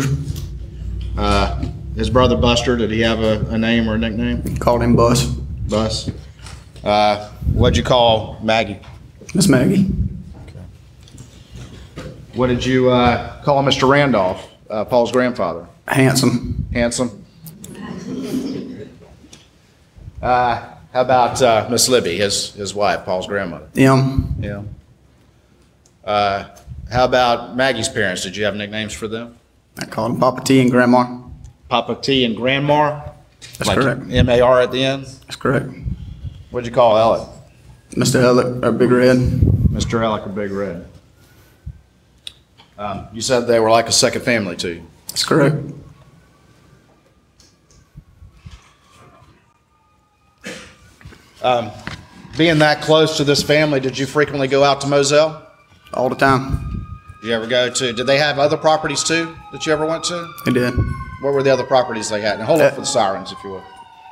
[SPEAKER 8] His brother Buster, did he have a name or a nickname?
[SPEAKER 9] Called him Bus.
[SPEAKER 8] Bus. What'd you call Maggie?
[SPEAKER 9] Miss Maggie.
[SPEAKER 8] What did you call Mr. Randolph, Paul's grandfather?
[SPEAKER 9] Handsome.
[SPEAKER 8] Handsome. How about Miss Libby, his wife, Paul's grandmother?
[SPEAKER 9] M.
[SPEAKER 8] Yeah. How about Maggie's parents? Did you have nicknames for them?
[SPEAKER 9] I called him Papa T and Grandma.
[SPEAKER 8] Papa T and Grandma?
[SPEAKER 9] That's correct.
[SPEAKER 8] M-A-R at the end?
[SPEAKER 9] That's correct.
[SPEAKER 8] What'd you call Alec?
[SPEAKER 9] Mr. Ellick, or Big Red.
[SPEAKER 8] Mr. Alec or Big Red? You said they were like a second family to you.
[SPEAKER 9] That's correct.
[SPEAKER 8] Being that close to this family, did you frequently go out to Moselle?
[SPEAKER 9] All the time.
[SPEAKER 8] Did you ever go to, did they have other properties too that you ever went to?
[SPEAKER 9] They did.
[SPEAKER 8] What were the other properties they had? And hold up for the sirens, if you would.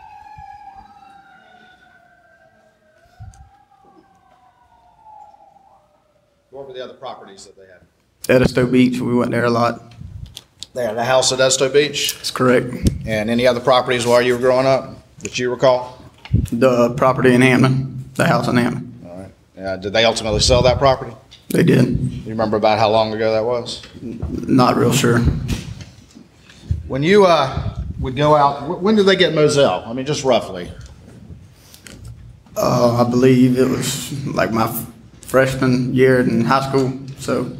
[SPEAKER 8] What were the other properties that they had?
[SPEAKER 9] Edisto Beach, we went there a lot.
[SPEAKER 8] They had a house at Edisto Beach?
[SPEAKER 9] That's correct.
[SPEAKER 8] And any other properties while you were growing up that you recall?
[SPEAKER 9] The property in Hampton, the house in Hampton.
[SPEAKER 8] All right. Did they ultimately sell that property?
[SPEAKER 9] They did.
[SPEAKER 8] You remember about how long ago that was?
[SPEAKER 9] Not real sure.
[SPEAKER 8] When you would go out, when did they get Moselle? I mean, just roughly.
[SPEAKER 9] I believe it was like my freshman year in high school, so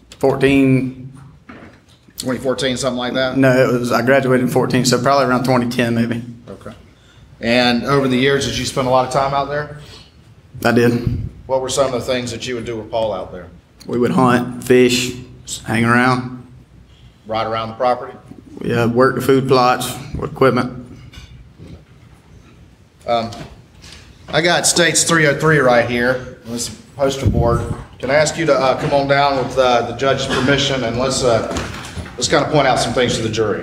[SPEAKER 8] 2014, something like that?
[SPEAKER 9] No, it was, I graduated in 14, so probably around 2010 maybe.
[SPEAKER 8] Okay. And over the years, did you spend a lot of time out there?
[SPEAKER 9] I did.
[SPEAKER 8] What were some of the things that you would do with Paul out there?
[SPEAKER 9] We would hunt, fish, hang around.
[SPEAKER 8] Ride around the property?
[SPEAKER 9] We worked the food plots with equipment.
[SPEAKER 8] I got States 303 right here, this poster board. Can I ask you to come on down with the judge's permission, and let's kind of point out some things to the jury.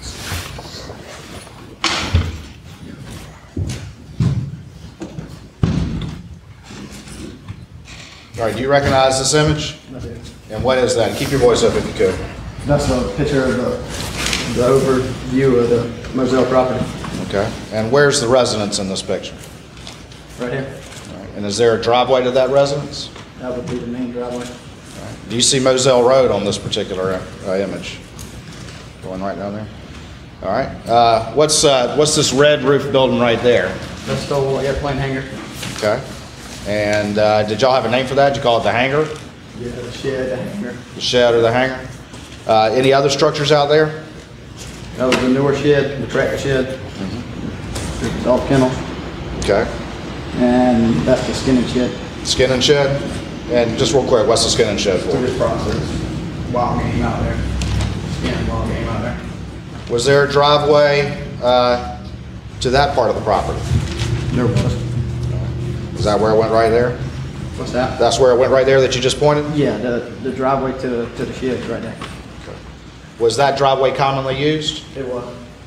[SPEAKER 8] All right, do you recognize this image?
[SPEAKER 9] I do.
[SPEAKER 8] And what is that? Keep your voice up if you could.
[SPEAKER 9] That's a picture of the overview of the Moselle property.
[SPEAKER 8] Okay. And where's the residence in this picture?
[SPEAKER 9] Right here.
[SPEAKER 8] All right. And is there a driveway to that residence?
[SPEAKER 9] That would be the main driveway.
[SPEAKER 8] Do you see Moselle Road on this particular image? Going right down there? All right. What's this red roof building right there?
[SPEAKER 9] That's the old airplane hangar.
[SPEAKER 8] Okay. And did y'all have a name for that? Did you call it the hangar?
[SPEAKER 9] Yeah, the shed, the hangar.
[SPEAKER 8] The shed or the hangar? Any other structures out there?
[SPEAKER 9] That was the newer shed, the tractor shed. It's all kennels.
[SPEAKER 8] Okay.
[SPEAKER 9] And that's the skinning shed.
[SPEAKER 8] Skin and shed? And just real quick, what's the skin and shed for?
[SPEAKER 9] This process. Wild game out there. Skin wild game out there.
[SPEAKER 8] Was there a driveway to that part of the property?
[SPEAKER 9] There was.
[SPEAKER 8] Is that where it went right there?
[SPEAKER 9] What's that?
[SPEAKER 8] That's where it went right there that you just pointed?
[SPEAKER 9] Yeah, the driveway to the shed right there.
[SPEAKER 8] Was that driveway commonly used?
[SPEAKER 9] It was.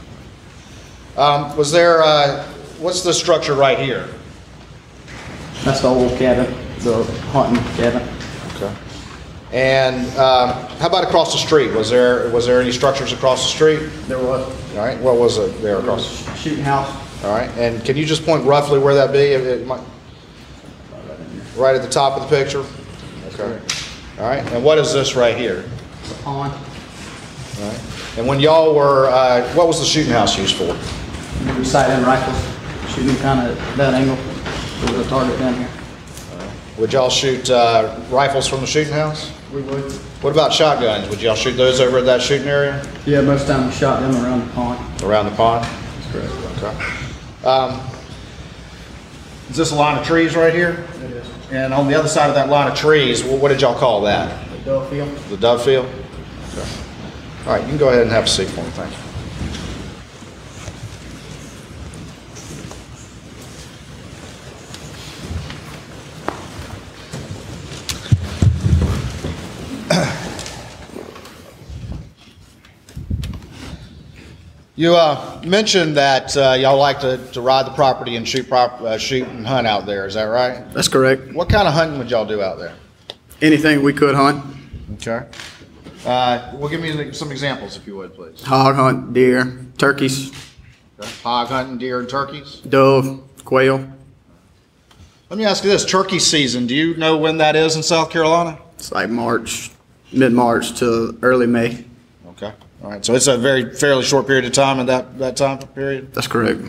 [SPEAKER 8] Was there, what's the structure right here?
[SPEAKER 9] That's the old cabin, the hunting cabin.
[SPEAKER 8] Okay. And how about across the street? Was there any structures across the street?
[SPEAKER 9] There was.
[SPEAKER 8] All right. What was it there across?
[SPEAKER 9] Shooting house.
[SPEAKER 8] All right. And can you just point roughly where that be? It might, right at the top of the picture? Okay. All right. And what is this right here?
[SPEAKER 9] The pond.
[SPEAKER 8] All right. And when y'all were, what was the shooting house used for?
[SPEAKER 9] We were sighting rifles, shooting kind of that angle. There was a target down here.
[SPEAKER 8] Would y'all shoot rifles from the shooting house?
[SPEAKER 9] We would.
[SPEAKER 8] What about shotguns? Would y'all shoot those over at that shooting area?
[SPEAKER 9] Yeah, most of the time we shot them around the pond.
[SPEAKER 8] Around the pond?
[SPEAKER 9] That's correct.
[SPEAKER 8] Okay. Is this a line of trees right here?
[SPEAKER 9] It is.
[SPEAKER 8] And on the other side of that line of trees, what did y'all call that?
[SPEAKER 9] The dove field.
[SPEAKER 8] The dove field? Okay. All right, you can go ahead and have a seat for me, thank you. You mentioned that y'all like to ride the property and shoot and hunt out there. Is that right?
[SPEAKER 9] That's correct.
[SPEAKER 8] What kind of hunting would y'all do out there?
[SPEAKER 9] Anything we could hunt.
[SPEAKER 8] Okay. Well, give me some examples, if you would, please.
[SPEAKER 9] Hog hunt, deer, turkeys,
[SPEAKER 8] Okay. Hog hunting, deer, and turkeys.
[SPEAKER 9] dove, quail.
[SPEAKER 8] Let me ask you this: turkey season. Do you know when that is in South Carolina?
[SPEAKER 9] It's like March, mid-March to early May.
[SPEAKER 8] Okay. All right, so it's a fairly short period of time in that time period?
[SPEAKER 9] That's correct.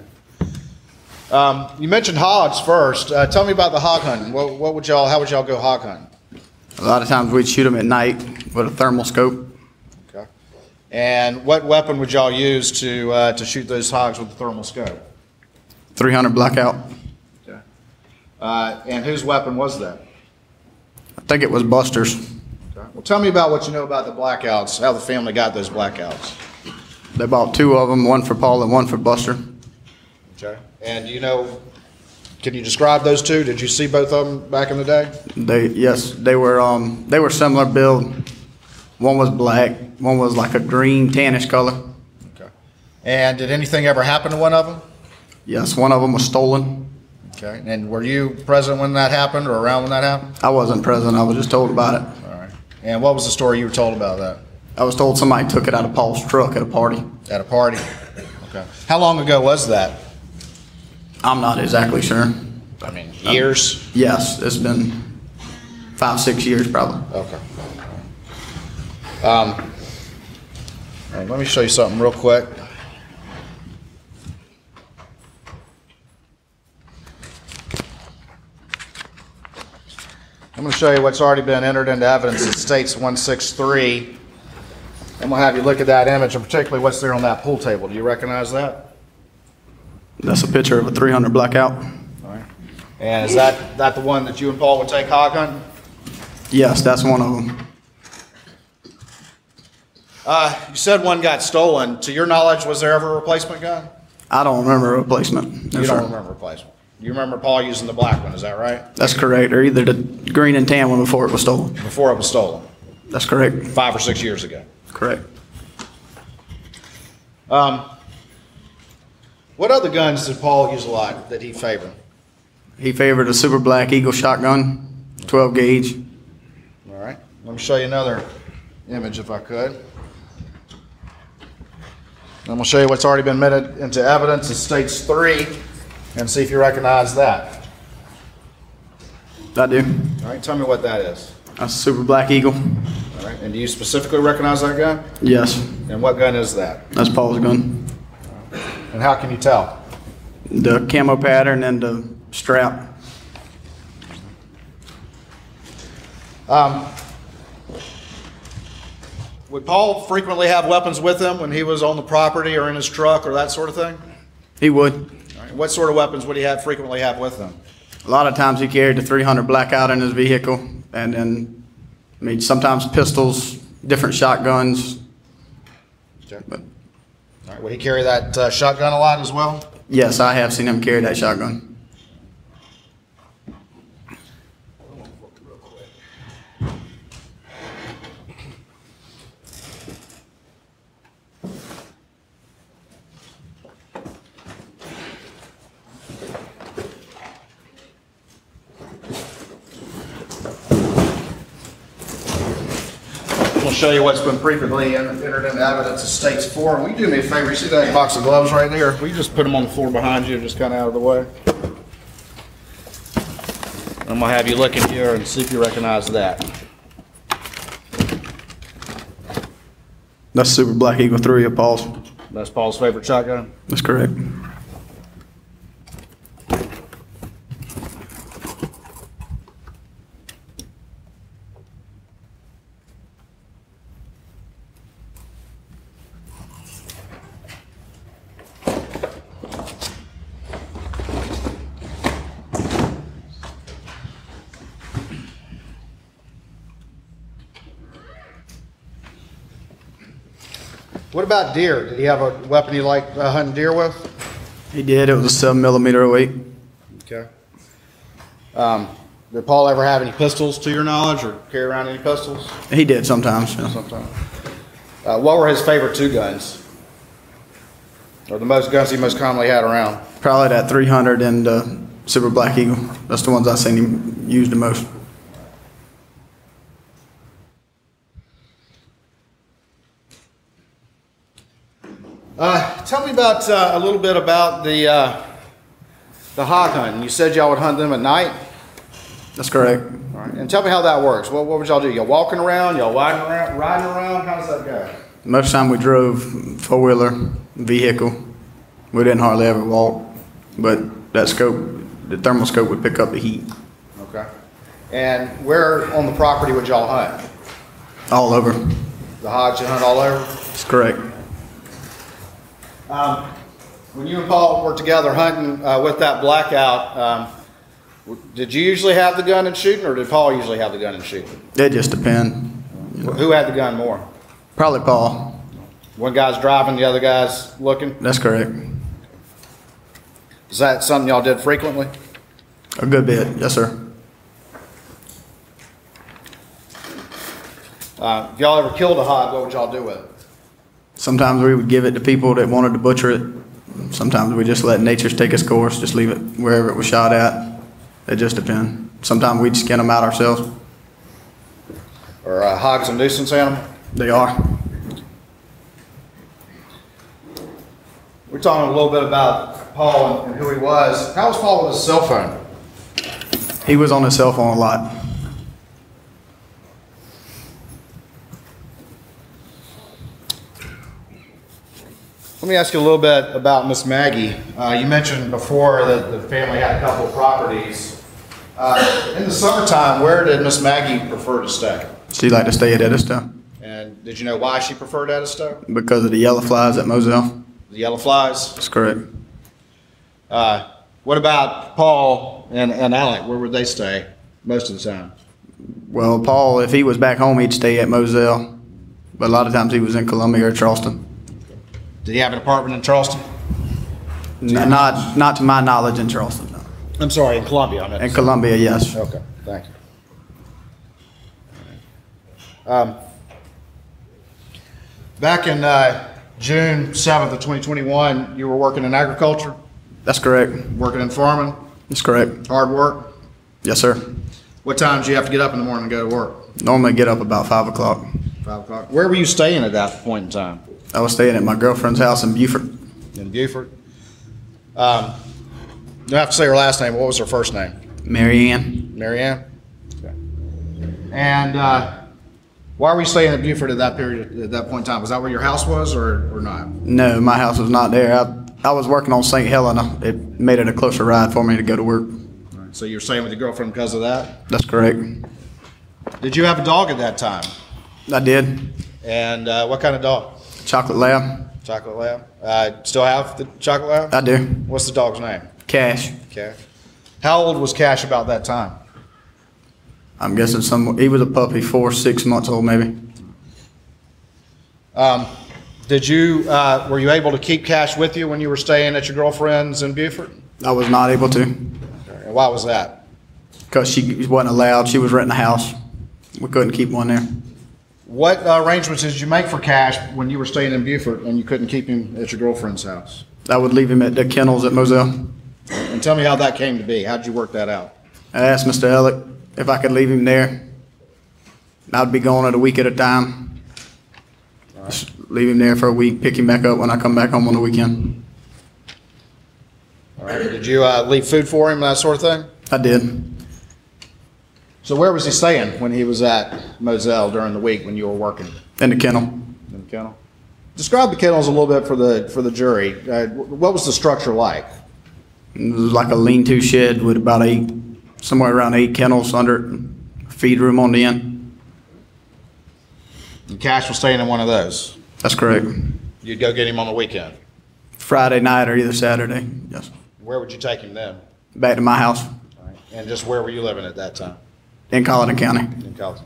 [SPEAKER 8] You mentioned hogs first. Tell me about the hog hunting. How would y'all go hog hunting?
[SPEAKER 9] A lot of times we'd shoot them at night with a thermal scope.
[SPEAKER 8] Okay. And what weapon would y'all use to shoot those hogs with the thermal scope?
[SPEAKER 9] 300 blackout.
[SPEAKER 8] Okay. And whose weapon was that?
[SPEAKER 9] I think it was Buster's.
[SPEAKER 8] Okay. Well, tell me about what you know about the blackouts, how the family got those blackouts.
[SPEAKER 9] They bought 2 of them, one for Paul and one for Buster.
[SPEAKER 8] Okay. And can you describe those 2? Did you see both of them back in the day?
[SPEAKER 9] Yes, they were similar build. One was black, one was like a green tannish color.
[SPEAKER 8] Okay. And did anything ever happen to one of them?
[SPEAKER 9] Yes, one of them was stolen.
[SPEAKER 8] Okay. And were you present when that happened or around when that happened?
[SPEAKER 9] I wasn't present, I was just told about it.
[SPEAKER 8] All right. And what was the story you were told about that?
[SPEAKER 9] I was told somebody took it out of Paul's truck at a party.
[SPEAKER 8] At a party? Okay. How long ago was that?
[SPEAKER 9] I'm not exactly sure.
[SPEAKER 8] I mean, years?
[SPEAKER 9] Yes, it's been 5-6 years probably.
[SPEAKER 8] Okay. All right, let me show you something real quick. I'm going to show you what's already been entered into evidence in States 163. I'm going to have you look at that image, and particularly what's there on that pool table. Do you recognize that?
[SPEAKER 9] That's a picture of a 300 blackout.
[SPEAKER 8] All right. And is that the one that you and Paul would take hog hunting?
[SPEAKER 9] Yes, that's one of them.
[SPEAKER 8] You said one got stolen. To your knowledge, was there ever a replacement gun?
[SPEAKER 9] I don't remember a replacement.
[SPEAKER 8] You don't remember a replacement. You remember Paul using the black one, is that right?
[SPEAKER 9] That's correct, or either the green and tan one before it was stolen.
[SPEAKER 8] Before it was stolen?
[SPEAKER 9] That's correct.
[SPEAKER 8] 5 or 6 years ago?
[SPEAKER 9] Correct.
[SPEAKER 8] What other guns did Paul use a lot that he favored?
[SPEAKER 9] He favored a Super Black Eagle shotgun, 12 gauge.
[SPEAKER 8] All right. Let me show you another image if I could. I'm going to show you what's already been admitted into evidence in States 3 and see if you recognize that.
[SPEAKER 9] I do.
[SPEAKER 8] All right. Tell me what that is.
[SPEAKER 9] That's a Super Black Eagle.
[SPEAKER 8] All right. And do you specifically recognize that gun?
[SPEAKER 9] Yes.
[SPEAKER 8] And what gun is that?
[SPEAKER 9] That's Paul's gun.
[SPEAKER 8] And how can you tell?
[SPEAKER 9] The camo pattern and the strap.
[SPEAKER 8] Would Paul frequently have weapons with him when he was on the property or in his truck or that sort of thing?
[SPEAKER 9] He would.
[SPEAKER 8] All right. What sort of weapons would he frequently have with him?
[SPEAKER 9] A lot of times he carried the 300 blackout in his vehicle, and then, I mean, sometimes pistols, different shotguns.
[SPEAKER 8] Okay.
[SPEAKER 9] But
[SPEAKER 8] all right. Would he carry that shotgun a lot as well?
[SPEAKER 9] yes, I have seen him carry that shotgun.
[SPEAKER 8] We'll show you what's been previously entered into evidence in States 4. Will you do me a favor? You see that box of gloves right there? Will you just put them on the floor behind you, just kind of out of the way? I'm going to have you look in here and see if you recognize that.
[SPEAKER 9] That's Super Black Eagle 3 of Paul's.
[SPEAKER 8] That's Paul's favorite shotgun?
[SPEAKER 9] That's correct.
[SPEAKER 8] What about deer? Did he have a weapon he liked hunting deer with?
[SPEAKER 9] He did. It was a 7mm 08.
[SPEAKER 8] Okay. Did Paul ever have any pistols to your knowledge or carry around any pistols?
[SPEAKER 9] He did sometimes. Yeah.
[SPEAKER 8] Sometimes. What were his favorite 2 guns? Or the most guns he most commonly had around?
[SPEAKER 9] Probably that 300 and Super Black Eagle. That's the ones I've seen him use the most.
[SPEAKER 8] Tell me about a little bit about the hog hunting. You said y'all would hunt them at night?
[SPEAKER 9] That's correct.
[SPEAKER 8] All right. And tell me how that works. What would y'all do? Y'all walking around? Y'all riding around? How does that go?
[SPEAKER 9] Most of the time we drove four-wheeler vehicle. We didn't hardly ever walk, but that scope, the thermal scope would pick up the heat.
[SPEAKER 8] Okay. And where on the property would y'all hunt?
[SPEAKER 9] All over.
[SPEAKER 8] The hogs you hunt all over?
[SPEAKER 9] That's correct.
[SPEAKER 8] When you and Paul were together hunting with that blackout, did you usually have the gun and shooting, or did Paul usually have the gun and shooting?
[SPEAKER 9] It just depends.
[SPEAKER 8] Who had the gun more?
[SPEAKER 9] Probably Paul.
[SPEAKER 8] One guy's driving, the other guy's looking?
[SPEAKER 9] That's correct.
[SPEAKER 8] Is that something y'all did frequently?
[SPEAKER 9] A good bit, yes, sir.
[SPEAKER 8] If y'all ever killed a hog, what would y'all do with it?
[SPEAKER 9] Sometimes we would give it to people that wanted to butcher it. Sometimes we just let nature take its course, just leave it wherever it was shot at. It just depends. Sometimes we'd skin them out ourselves.
[SPEAKER 8] Are hogs a nuisance animal?
[SPEAKER 9] They are.
[SPEAKER 8] We're talking a little bit about Paul and who he was. How was Paul with his cell phone?
[SPEAKER 9] He was on his cell phone a lot.
[SPEAKER 8] Let me ask you a little bit about Miss Maggie. You mentioned before that the family had a couple of properties. In the summertime, where did Miss Maggie prefer to stay?
[SPEAKER 9] She liked to stay at Edisto.
[SPEAKER 8] And did you know why she preferred Edisto?
[SPEAKER 9] Because of the yellow flies at Moselle.
[SPEAKER 8] The yellow flies?
[SPEAKER 9] That's correct.
[SPEAKER 8] What about Paul and Alec? Where would they stay most of the time?
[SPEAKER 9] Well, Paul, if he was back home, he'd stay at Moselle. But a lot of times he was in Columbia or Charleston.
[SPEAKER 8] Did he have an apartment in Charleston?
[SPEAKER 9] Not to my knowledge in Charleston, no.
[SPEAKER 8] I'm sorry, in Columbia.
[SPEAKER 9] In Columbia, yes.
[SPEAKER 8] Okay, thank you. Back in June 7th of 2021, you were working in agriculture?
[SPEAKER 9] That's correct.
[SPEAKER 8] Working in farming?
[SPEAKER 9] That's correct.
[SPEAKER 8] Hard work?
[SPEAKER 9] Yes, sir.
[SPEAKER 8] What time do you have to get up in the morning to go to work?
[SPEAKER 9] Normally get up about 5 o'clock.
[SPEAKER 8] 5 o'clock. Where were you staying at that point in time?
[SPEAKER 9] I was staying at my girlfriend's house in Beaufort.
[SPEAKER 8] In Beaufort? You don't have to say her last name. What was her first name?
[SPEAKER 9] Mary Ann.
[SPEAKER 8] Mary Ann? Okay. And why were you staying at Beaufort at that period, at that point in time? Was that where your house was or not?
[SPEAKER 9] No, my house was not there. I was working on St. Helena. It made it a closer ride for me to go to work.
[SPEAKER 8] Right. So you were staying with your girlfriend because of that?
[SPEAKER 9] That's correct.
[SPEAKER 8] Did you have a dog at that time?
[SPEAKER 9] I did.
[SPEAKER 8] And what kind of dog?
[SPEAKER 9] Chocolate Lab.
[SPEAKER 8] Chocolate Lab. Still have the Chocolate Lab?
[SPEAKER 9] I do.
[SPEAKER 8] What's the dog's name?
[SPEAKER 9] Cash.
[SPEAKER 8] Cash. How old was Cash about that time?
[SPEAKER 9] I'm guessing he was a puppy, 4, 6 months old maybe.
[SPEAKER 8] Were you able to keep Cash with you when you were staying at your girlfriend's in Beaufort?
[SPEAKER 9] I was not able to.
[SPEAKER 8] Okay. And why was that?
[SPEAKER 9] Because she wasn't allowed. She was renting a house. We couldn't keep one there.
[SPEAKER 8] What arrangements did you make for Cash when you were staying in Beaufort and you couldn't keep him at your girlfriend's house?
[SPEAKER 9] I would leave him at the kennels at Moselle.
[SPEAKER 8] And tell me how that came to be. How did you work that out?
[SPEAKER 9] I asked Mr. Ellick if I could leave him there. I'd be gone at a week at a time. Just leave him there for a week, pick him back up when I come back home on the weekend.
[SPEAKER 8] All right. Did you leave food for him and that sort of thing?
[SPEAKER 9] I did.
[SPEAKER 8] So where was he staying when he was at Moselle during the week when you were working?
[SPEAKER 9] In the kennel.
[SPEAKER 8] In the kennel. Describe the kennels a little bit for the jury. What was the structure like?
[SPEAKER 9] It was like a lean-to shed with about somewhere around 8 kennels under it, feed room on the end.
[SPEAKER 8] And Cash was staying in one of those?
[SPEAKER 9] That's correct.
[SPEAKER 8] You'd go get him on the weekend?
[SPEAKER 9] Friday night or either Saturday, yes.
[SPEAKER 8] Where would you take him then?
[SPEAKER 9] Back to my house.
[SPEAKER 8] All right. And just where were you living at that time?
[SPEAKER 9] In Colleton County.
[SPEAKER 8] In Colleton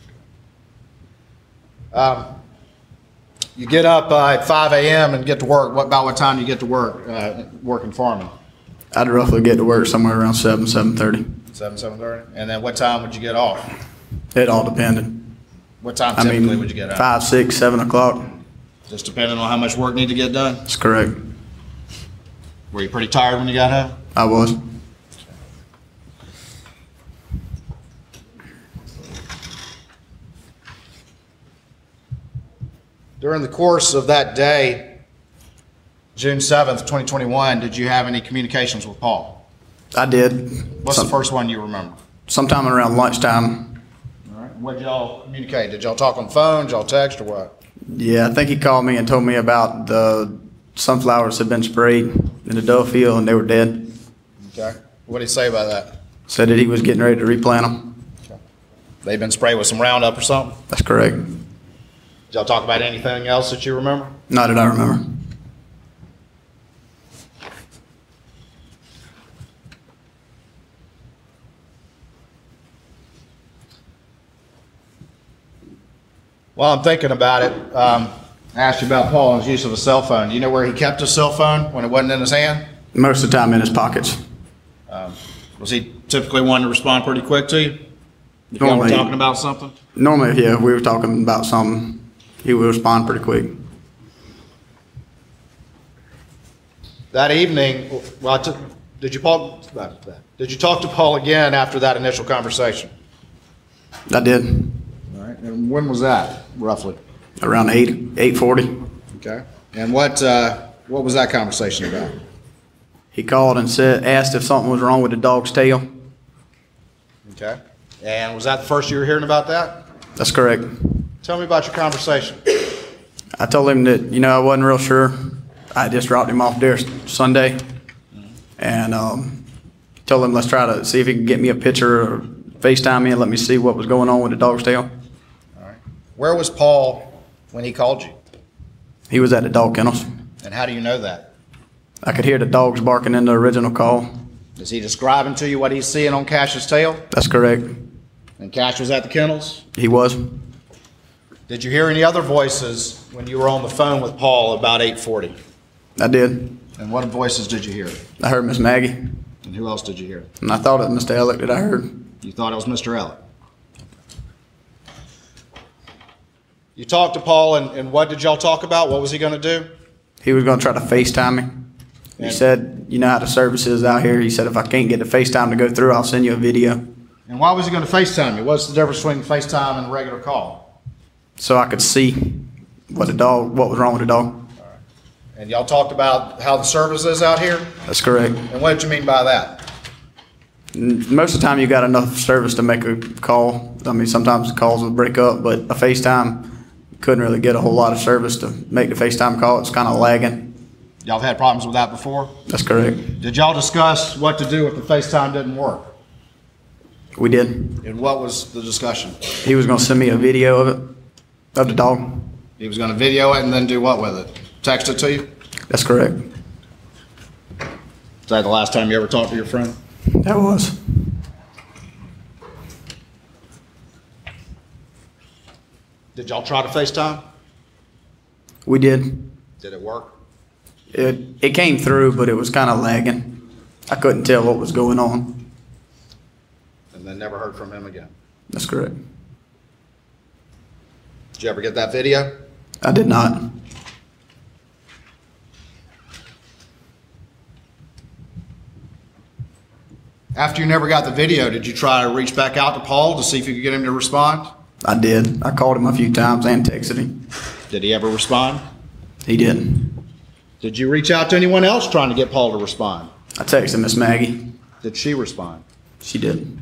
[SPEAKER 8] County. You get up at 5 a.m. and get to work. About what time do you get to work, working farming?
[SPEAKER 9] I'd roughly get to work somewhere around 7:30.
[SPEAKER 8] 7:30? And then what time would you get off?
[SPEAKER 9] It all depended.
[SPEAKER 8] What time typically would you get out?
[SPEAKER 9] 5, 6, 7 o'clock.
[SPEAKER 8] Just depending on how much work needed to get done?
[SPEAKER 9] That's correct.
[SPEAKER 8] Were you pretty tired when you got home?
[SPEAKER 9] I was.
[SPEAKER 8] During the course of that day, June 7th, 2021, did you have any communications with Paul?
[SPEAKER 9] I did.
[SPEAKER 8] What's the first one you remember?
[SPEAKER 9] Sometime around lunchtime.
[SPEAKER 8] All right. What did y'all communicate? Did y'all talk on the phone? Did y'all text or what?
[SPEAKER 9] Yeah, I think he called me and told me about the sunflowers had been sprayed in the Dove field and they were dead.
[SPEAKER 8] Okay. What did he say about that?
[SPEAKER 9] Said that he was getting ready to replant them.
[SPEAKER 8] Okay. They've been sprayed with some Roundup or something?
[SPEAKER 9] That's correct.
[SPEAKER 8] Did y'all talk about anything else that you remember?
[SPEAKER 9] Not that I remember.
[SPEAKER 8] While I'm thinking about it, I asked you about Paul and his use of a cell phone. Do you know where he kept his cell phone when it wasn't in his hand?
[SPEAKER 9] Most of the time in his pockets.
[SPEAKER 8] Was he typically one to respond pretty quick to you? If y'all were
[SPEAKER 9] Normally-
[SPEAKER 8] talking about something?
[SPEAKER 9] Normally, yeah, if we were talking about something, he would respond pretty quick.
[SPEAKER 8] That evening, did you talk to Paul again after that initial conversation?
[SPEAKER 9] I did.
[SPEAKER 8] All right. And when was that, roughly?
[SPEAKER 9] Around 8:40.
[SPEAKER 8] Okay. And what was that conversation about?
[SPEAKER 9] He called and asked if something was wrong with the dog's tail.
[SPEAKER 8] Okay. And was that the first you were hearing about that?
[SPEAKER 9] That's correct.
[SPEAKER 8] Tell me about your conversation.
[SPEAKER 9] I told him that, I wasn't real sure. I just dropped him off there Sunday. And told him let's try to see if he can get me a picture or FaceTime me and let me see what was going on with the dog's tail.
[SPEAKER 8] All right. Where was Paul when he called you?
[SPEAKER 9] He was at the dog kennels.
[SPEAKER 8] And how do you know that?
[SPEAKER 9] I could hear the dogs barking in the original call.
[SPEAKER 8] Is he describing to you what he's seeing on Cash's tail?
[SPEAKER 9] That's correct.
[SPEAKER 8] And Cash was at the kennels?
[SPEAKER 9] He was.
[SPEAKER 8] Did you hear any other voices when you were on the phone with Paul about 8:40?
[SPEAKER 9] I did.
[SPEAKER 8] And what voices did you hear?
[SPEAKER 9] I heard Miss Maggie.
[SPEAKER 8] And who else did you hear?
[SPEAKER 9] And I thought it was Mr. Ellick that I heard.
[SPEAKER 8] You thought it was Mr. Ellick. You talked to Paul, and what did y'all talk about? What was he going to do?
[SPEAKER 9] He was going to try to FaceTime me. He
[SPEAKER 8] And-
[SPEAKER 9] said, you know how the service is out here. He said, if I can't get the FaceTime to go through, I'll send you a video.
[SPEAKER 8] And why was he going to FaceTime you? What's the difference between FaceTime and a regular call?
[SPEAKER 9] So I could see what was wrong with the dog.
[SPEAKER 8] And y'all talked about how the service is out here?
[SPEAKER 9] That's correct.
[SPEAKER 8] And what did you mean by that?
[SPEAKER 9] Most of the time you got enough service to make a call. I mean, sometimes the calls would break up, but a FaceTime, couldn't really get a whole lot of service to make the FaceTime call. It's kind of lagging.
[SPEAKER 8] Y'all have had problems with that before?
[SPEAKER 9] That's correct.
[SPEAKER 8] Did y'all discuss what to do if the FaceTime didn't work?
[SPEAKER 9] We did.
[SPEAKER 8] And what was the discussion?
[SPEAKER 9] He was going to send me a video of it, of the dog.
[SPEAKER 8] He was going to video it and then do what with it? Text it to you?
[SPEAKER 9] That's correct.
[SPEAKER 8] Is that the last time you ever talked to your friend?
[SPEAKER 9] That was.
[SPEAKER 8] Did y'all try to FaceTime?
[SPEAKER 9] We did.
[SPEAKER 8] Did it work?
[SPEAKER 9] It came through, but it was kind of lagging. I couldn't tell what was going on.
[SPEAKER 8] And then never heard from him again?
[SPEAKER 9] That's correct.
[SPEAKER 8] Did you ever get that video?
[SPEAKER 9] I did not.
[SPEAKER 8] After you never got the video, did you try to reach back out to Paul to see if you could get him to respond?
[SPEAKER 9] I did. I called him a few times and texted him.
[SPEAKER 8] Did he ever respond?
[SPEAKER 9] He didn't.
[SPEAKER 8] Did you reach out to anyone else trying to get Paul to respond?
[SPEAKER 9] I texted Miss Maggie.
[SPEAKER 8] Did she respond?
[SPEAKER 9] She did.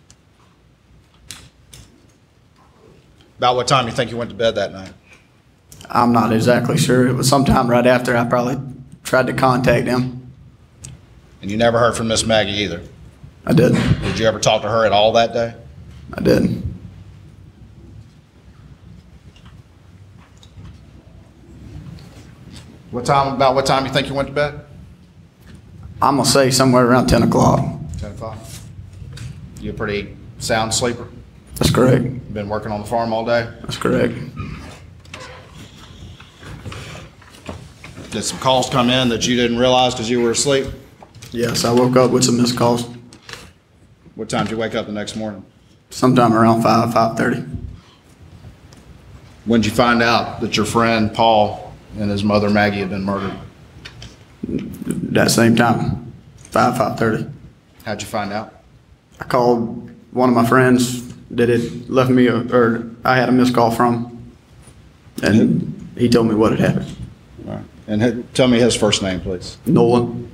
[SPEAKER 8] About what time do you think you went to bed that night?
[SPEAKER 9] I'm not exactly sure. It was sometime right after I probably tried to contact him.
[SPEAKER 8] And you never heard from Miss Maggie either?
[SPEAKER 9] I did.
[SPEAKER 8] Did you ever talk to her at all that day?
[SPEAKER 9] I did.
[SPEAKER 8] About what time you think you went to bed?
[SPEAKER 9] I'm going to say somewhere around 10 o'clock.
[SPEAKER 8] 10 o'clock. You a pretty sound sleeper?
[SPEAKER 9] That's correct.
[SPEAKER 8] You been working on the farm all day?
[SPEAKER 9] That's correct.
[SPEAKER 8] Did some calls come in that you didn't realize because you were asleep?
[SPEAKER 9] Yes, I woke up with some missed calls.
[SPEAKER 8] What time did you wake up the next morning?
[SPEAKER 9] Sometime around 5:30.
[SPEAKER 8] When did you find out that your friend Paul and his mother Maggie had been murdered?
[SPEAKER 9] That same time, 5:30.
[SPEAKER 8] How'd you find out?
[SPEAKER 9] I called one of my friends that had left me, or I had a missed call from, and he told me what had happened.
[SPEAKER 8] All right. And tell me his first name, please.
[SPEAKER 9] Nolan.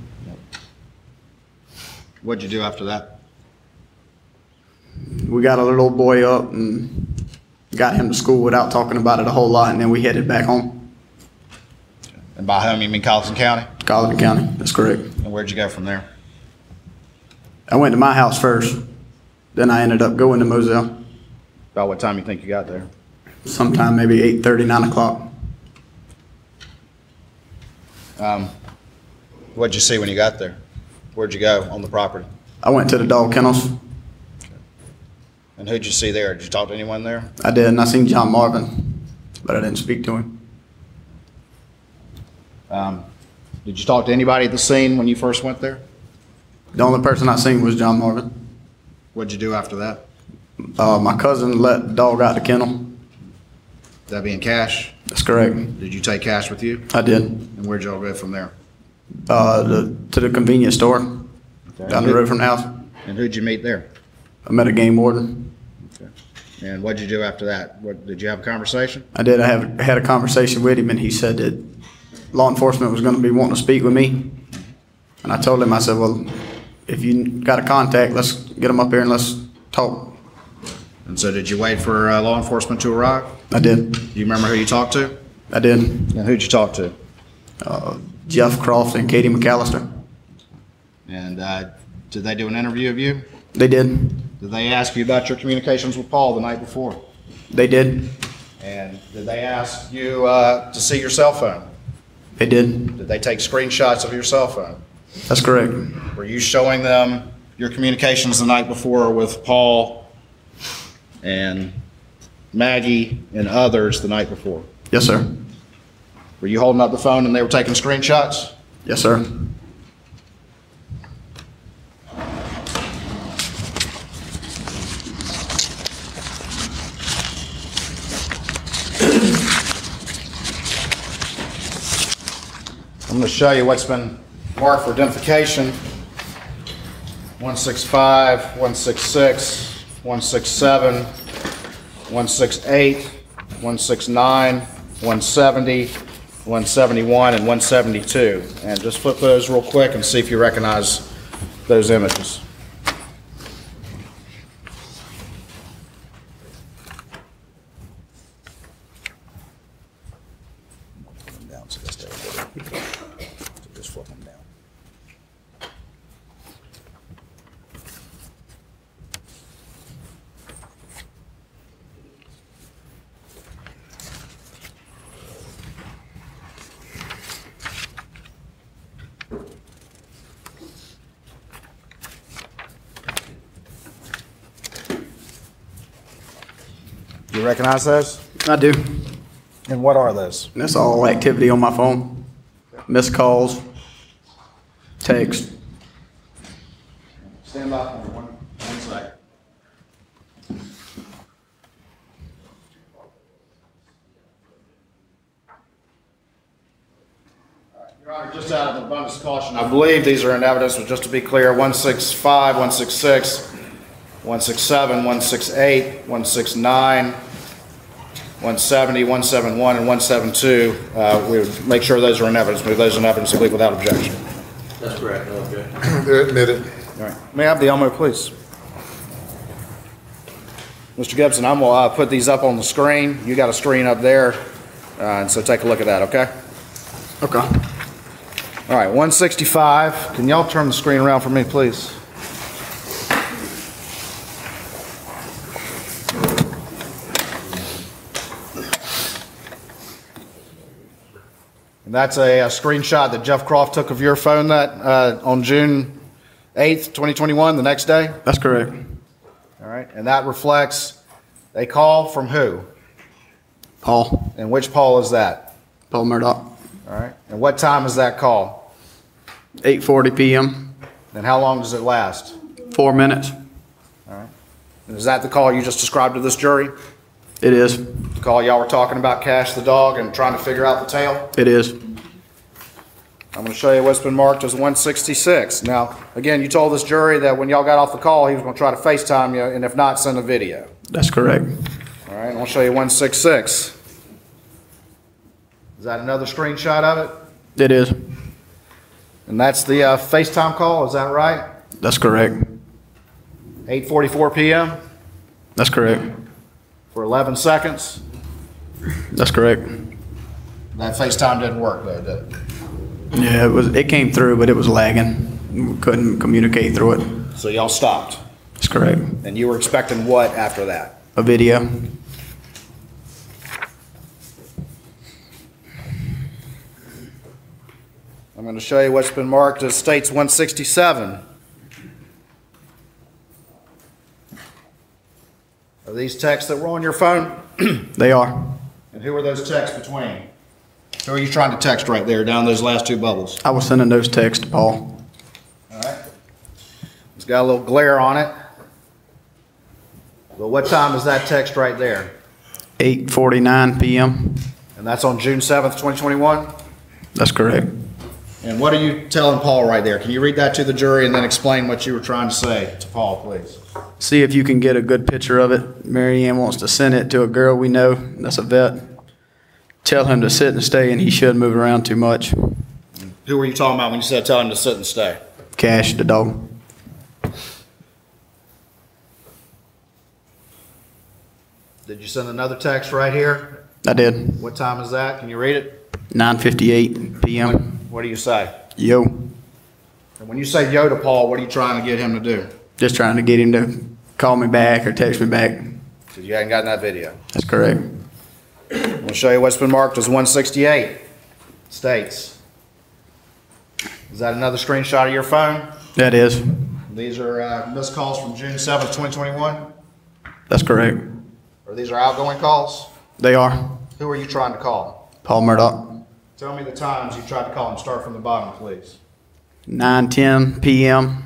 [SPEAKER 8] What'd you do after that?
[SPEAKER 9] We got a little old boy up and got him to school without talking about it a whole lot, and then we headed back home.
[SPEAKER 8] And by home, you mean Colleton County?
[SPEAKER 9] Colleton County, that's correct.
[SPEAKER 8] And where'd you go from there?
[SPEAKER 9] I went to my house first, then I ended up going to Moselle
[SPEAKER 8] About what time you think you got there?
[SPEAKER 9] sometime maybe 8:30, 9 o'clock.
[SPEAKER 8] What'd you see when you got there? Where'd you go on the property?
[SPEAKER 9] I went to the dog kennels.
[SPEAKER 8] And who'd you see there? Did you talk to anyone there?
[SPEAKER 9] I did, and I seen John Marvin, but I didn't speak to him.
[SPEAKER 8] Did you talk to anybody at the scene when you first went there?
[SPEAKER 9] The only person I seen was John Marvin.
[SPEAKER 8] What'd you do after that?
[SPEAKER 9] My cousin let the dog out the kennel.
[SPEAKER 8] That being cash?
[SPEAKER 9] That's correct.
[SPEAKER 8] Did you take cash with you?
[SPEAKER 9] I did.
[SPEAKER 8] And where'd y'all go from there?
[SPEAKER 9] To the convenience store down the road from the house.
[SPEAKER 8] And who'd you meet there?
[SPEAKER 9] I met a game warden.
[SPEAKER 8] And what'd you do after that? Did you have a conversation?
[SPEAKER 9] I did. I had a conversation with him, and he said that law enforcement was going to be wanting to speak with me. And I told him, I said, well, if you got a contact, let's get them up here and let's talk.
[SPEAKER 8] And so did you wait for law enforcement to arrive?
[SPEAKER 9] I did.
[SPEAKER 8] Do you remember who you talked to?
[SPEAKER 9] I did.
[SPEAKER 8] And who'd you talk to?
[SPEAKER 9] Jeff Croft and Katie McAllister.
[SPEAKER 8] And did they do an interview of you?
[SPEAKER 9] They did.
[SPEAKER 8] Did they ask you about your communications with Paul the night before?
[SPEAKER 9] They did.
[SPEAKER 8] And did they ask you to see your cell phone?
[SPEAKER 9] They did.
[SPEAKER 8] Did they take screenshots of your cell phone?
[SPEAKER 9] That's correct.
[SPEAKER 8] Were you showing them your communications the night before with Paul and Maggie and others the night before?
[SPEAKER 9] Yes, sir.
[SPEAKER 8] Were you holding up the phone and they were taking screenshots?
[SPEAKER 9] Yes, sir.
[SPEAKER 8] I'm going to show you what's been marked for identification. 165, 166, 167, 168, 169, 170, 171, and 172. And just flip those real quick and see if you recognize those images. Just flip them down. You recognize those?
[SPEAKER 9] I do.
[SPEAKER 8] And what are those?
[SPEAKER 9] That's all activity on my phone. Missed calls, text.
[SPEAKER 8] Stand by for one second. Your Honor, just out of abundance of caution, I believe these are in evidence, but just to be clear, 165, 166, 167, 168, 169, 170, 171, and 172. We would make sure those are in evidence. Move those in evidence and leave without objection.
[SPEAKER 7] That's correct, no objection.
[SPEAKER 4] They're admitted.
[SPEAKER 8] All right. May I have the Elmo, please? Mr. Gibson, I'm going to put these up on the screen. You got a screen up there, and so take a look at that, okay?
[SPEAKER 9] Okay.
[SPEAKER 8] All right, 165. Can y'all turn the screen around for me, please? And that's a screenshot that Jeff Croft took of your phone that on June 8th, 2021, the next day?
[SPEAKER 9] That's correct.
[SPEAKER 8] All right, and that reflects a call from who?
[SPEAKER 9] Paul.
[SPEAKER 8] And which Paul is that?
[SPEAKER 9] Paul Murdoch.
[SPEAKER 8] All right, and what time is that call?
[SPEAKER 9] 8:40 p.m.
[SPEAKER 8] And how long does it last?
[SPEAKER 9] 4 minutes.
[SPEAKER 8] All right. And is that the call you just described to this jury?
[SPEAKER 9] It is.
[SPEAKER 8] The call y'all were talking about Cash the dog and trying to figure out the tail?
[SPEAKER 9] It is.
[SPEAKER 8] I'm going to show you what's been marked as 166. Now, again, you told this jury that when y'all got off the call, he was going to try to FaceTime you, and if not, send a video.
[SPEAKER 9] That's correct.
[SPEAKER 8] All right, and I'll show you 166. Is that another screenshot of it?
[SPEAKER 9] It is.
[SPEAKER 8] And that's the FaceTime call, is that right?
[SPEAKER 9] That's correct.
[SPEAKER 8] 8:44 p.m.?
[SPEAKER 9] That's correct.
[SPEAKER 8] for 11 seconds.
[SPEAKER 9] That's correct.
[SPEAKER 8] That FaceTime didn't work though, did it?
[SPEAKER 9] Yeah, it came through, but it was lagging. We couldn't communicate through it.
[SPEAKER 8] So y'all stopped.
[SPEAKER 9] That's correct.
[SPEAKER 8] And you were expecting what after that?
[SPEAKER 9] A video.
[SPEAKER 8] I'm going to show you what's been marked as States 167. Are these texts that were on your phone?
[SPEAKER 9] They are.
[SPEAKER 8] And who are those texts between? Who are you trying to text right there down those last two bubbles?
[SPEAKER 9] I was sending those texts to Paul.
[SPEAKER 8] All right. It's got a little glare on it. Well, what time is that text right there?
[SPEAKER 9] 8:49 p.m.
[SPEAKER 8] And that's on June 7th, 2021?
[SPEAKER 9] That's correct.
[SPEAKER 8] And what are you telling Paul right there? Can you read that to the jury and then explain what you were trying to say to Paul, please?
[SPEAKER 9] See if you can get a good picture of it. Mary Ann wants to send it to a girl we know that's a vet. Tell him to sit and stay, and he shouldn't move around too much.
[SPEAKER 8] Who were you talking about when you said tell him to sit and stay?
[SPEAKER 9] Cash, the dog.
[SPEAKER 8] Did you send another text right here?
[SPEAKER 9] I did.
[SPEAKER 8] What time is that? Can you read it?
[SPEAKER 9] 9:58 p.m.
[SPEAKER 8] What do you say?
[SPEAKER 9] Yo.
[SPEAKER 8] And when you say yo to Paul, what are you trying to get him to do?
[SPEAKER 9] Just trying to get him to call me back or text me back.
[SPEAKER 8] Because you hadn't gotten that video.
[SPEAKER 9] That's correct.
[SPEAKER 8] I'm going to show you what's been marked as 168. States. Is that another screenshot of your phone?
[SPEAKER 9] That is.
[SPEAKER 8] These are missed calls from June 7th, 2021?
[SPEAKER 9] That's correct.
[SPEAKER 8] Or these are outgoing calls?
[SPEAKER 9] They are.
[SPEAKER 8] Who are you trying to call?
[SPEAKER 9] Paul Murdoch.
[SPEAKER 8] Tell me the times you tried to call him. Start from the bottom, please.
[SPEAKER 9] 9:10 p.m.,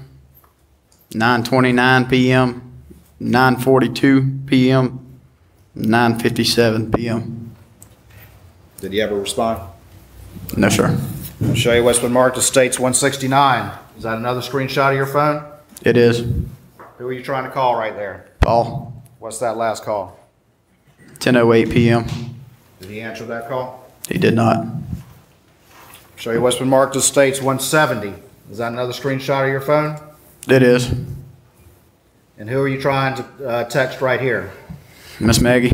[SPEAKER 9] 9:29 p.m., 9:42 p.m., 9:57 p.m.
[SPEAKER 8] Did he ever respond?
[SPEAKER 9] No, sir.
[SPEAKER 8] I'll show you what's been marked as States 169. Is that another screenshot of your phone?
[SPEAKER 9] It is.
[SPEAKER 8] Who are you trying to call right there?
[SPEAKER 9] Paul.
[SPEAKER 8] What's that last call?
[SPEAKER 9] 10:08 p.m.
[SPEAKER 8] Did he answer that call?
[SPEAKER 9] He did not.
[SPEAKER 8] Show you what's been marked as States 170. Is that another screenshot of your phone?
[SPEAKER 9] It is.
[SPEAKER 8] And who are you trying to text right here?
[SPEAKER 9] Miss Maggie.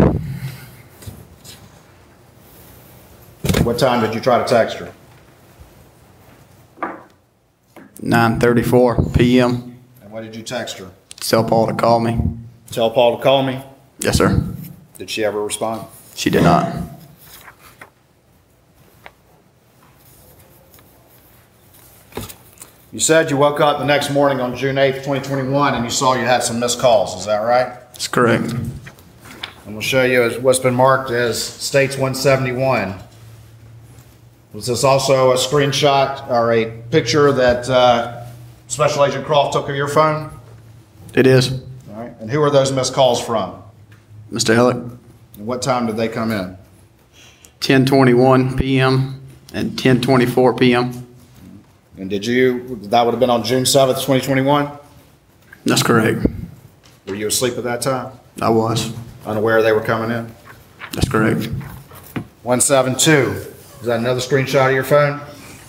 [SPEAKER 8] What time did you try to text her?
[SPEAKER 9] 9:34 p.m.
[SPEAKER 8] And what did you text her?
[SPEAKER 9] Tell Paul to call me.
[SPEAKER 8] Tell Paul to call me.
[SPEAKER 9] Yes, sir.
[SPEAKER 8] Did she ever respond?
[SPEAKER 9] She did not.
[SPEAKER 8] You said you woke up the next morning on June 8th, 2021, and you saw you had some missed calls. Is that right?
[SPEAKER 9] That's correct.
[SPEAKER 8] And we'll show you what's been marked as States 171. Was this also a screenshot or a picture that Special Agent Croft took of your phone?
[SPEAKER 9] It is.
[SPEAKER 8] All right. And who are those missed calls from?
[SPEAKER 9] Mr. Ellick.
[SPEAKER 8] And what time did they come in?
[SPEAKER 9] 10:21 p.m. and 10:24 p.m.
[SPEAKER 8] And that would have been on June 7th, 2021?
[SPEAKER 9] That's correct.
[SPEAKER 8] Were you asleep at that time?
[SPEAKER 9] I was.
[SPEAKER 8] Unaware they were coming in?
[SPEAKER 9] That's correct.
[SPEAKER 8] 172. Is that another screenshot of your phone?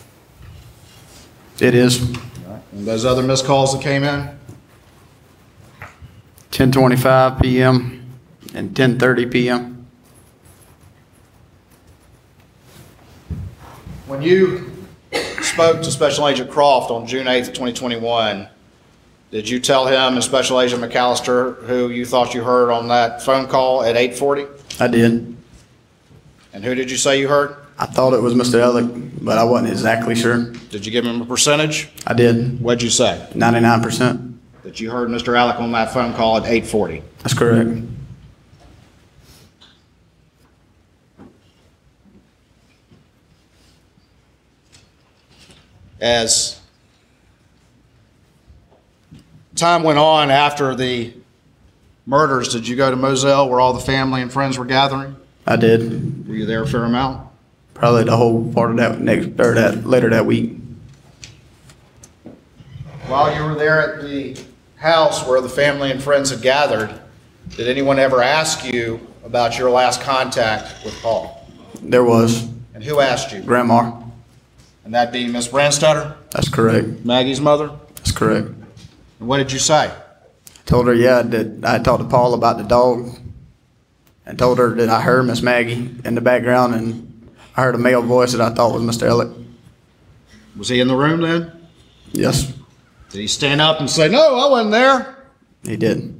[SPEAKER 9] It is.
[SPEAKER 8] All right. And those other missed calls that came in?
[SPEAKER 9] 10:25 p.m. and 10:30 p.m.
[SPEAKER 8] When you spoke to Special Agent Croft on June 8th, 2021, did you tell him and Special Agent McAllister who you thought you heard on that phone call at 8:40?
[SPEAKER 9] I did.
[SPEAKER 8] And who did you say you heard?
[SPEAKER 9] I thought it was Mr. Ellick, but I wasn't exactly sure.
[SPEAKER 8] Did you give him a percentage?
[SPEAKER 9] I did.
[SPEAKER 8] What'd you say?
[SPEAKER 9] 99%.
[SPEAKER 8] That you heard Mr. Alec on that phone call at 8:40?
[SPEAKER 9] That's correct.
[SPEAKER 8] As time went on after the murders, did you go to Moselle where all the family and friends were gathering?
[SPEAKER 9] I did.
[SPEAKER 8] Were you there a fair amount?
[SPEAKER 9] Probably the whole part of that later that week.
[SPEAKER 8] While you were there at the house where the family and friends had gathered, did anyone ever ask you about your last contact with Paul?
[SPEAKER 9] There was.
[SPEAKER 8] And who asked you?
[SPEAKER 9] Grandma.
[SPEAKER 8] And that be Miss Brandstetter?
[SPEAKER 9] That's correct.
[SPEAKER 8] Maggie's mother?
[SPEAKER 9] That's correct.
[SPEAKER 8] And what did you say?
[SPEAKER 9] Told her, yeah, that I talked to Paul about the dog. and told her that I heard Miss Maggie in the background, and I heard a male voice that I thought was Mr. Ellick.
[SPEAKER 8] Was he in the room then?
[SPEAKER 9] Yes,
[SPEAKER 8] Did he stand up and say, "No, I wasn't there"?
[SPEAKER 9] he did.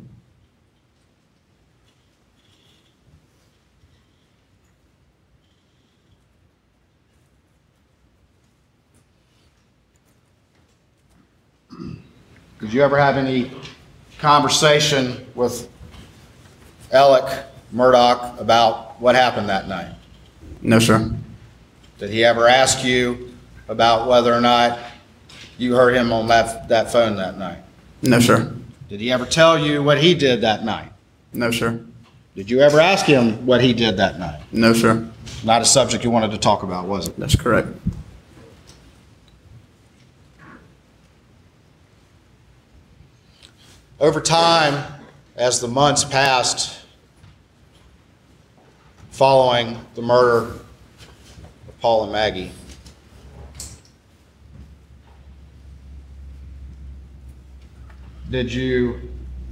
[SPEAKER 8] Did you ever have any conversation with Alec Murdaugh about what happened that night?
[SPEAKER 9] No, sir.
[SPEAKER 8] Did he ever ask you about whether or not you heard him on that phone that night?
[SPEAKER 9] No, sir.
[SPEAKER 8] Did he ever tell you what he did that night?
[SPEAKER 9] No, sir.
[SPEAKER 8] Did you ever ask him what he did that night?
[SPEAKER 9] No, sir.
[SPEAKER 8] Not a subject you wanted to talk about, was it?
[SPEAKER 9] That's correct.
[SPEAKER 8] Over time, as the months passed following the murder of Paul and Maggie, you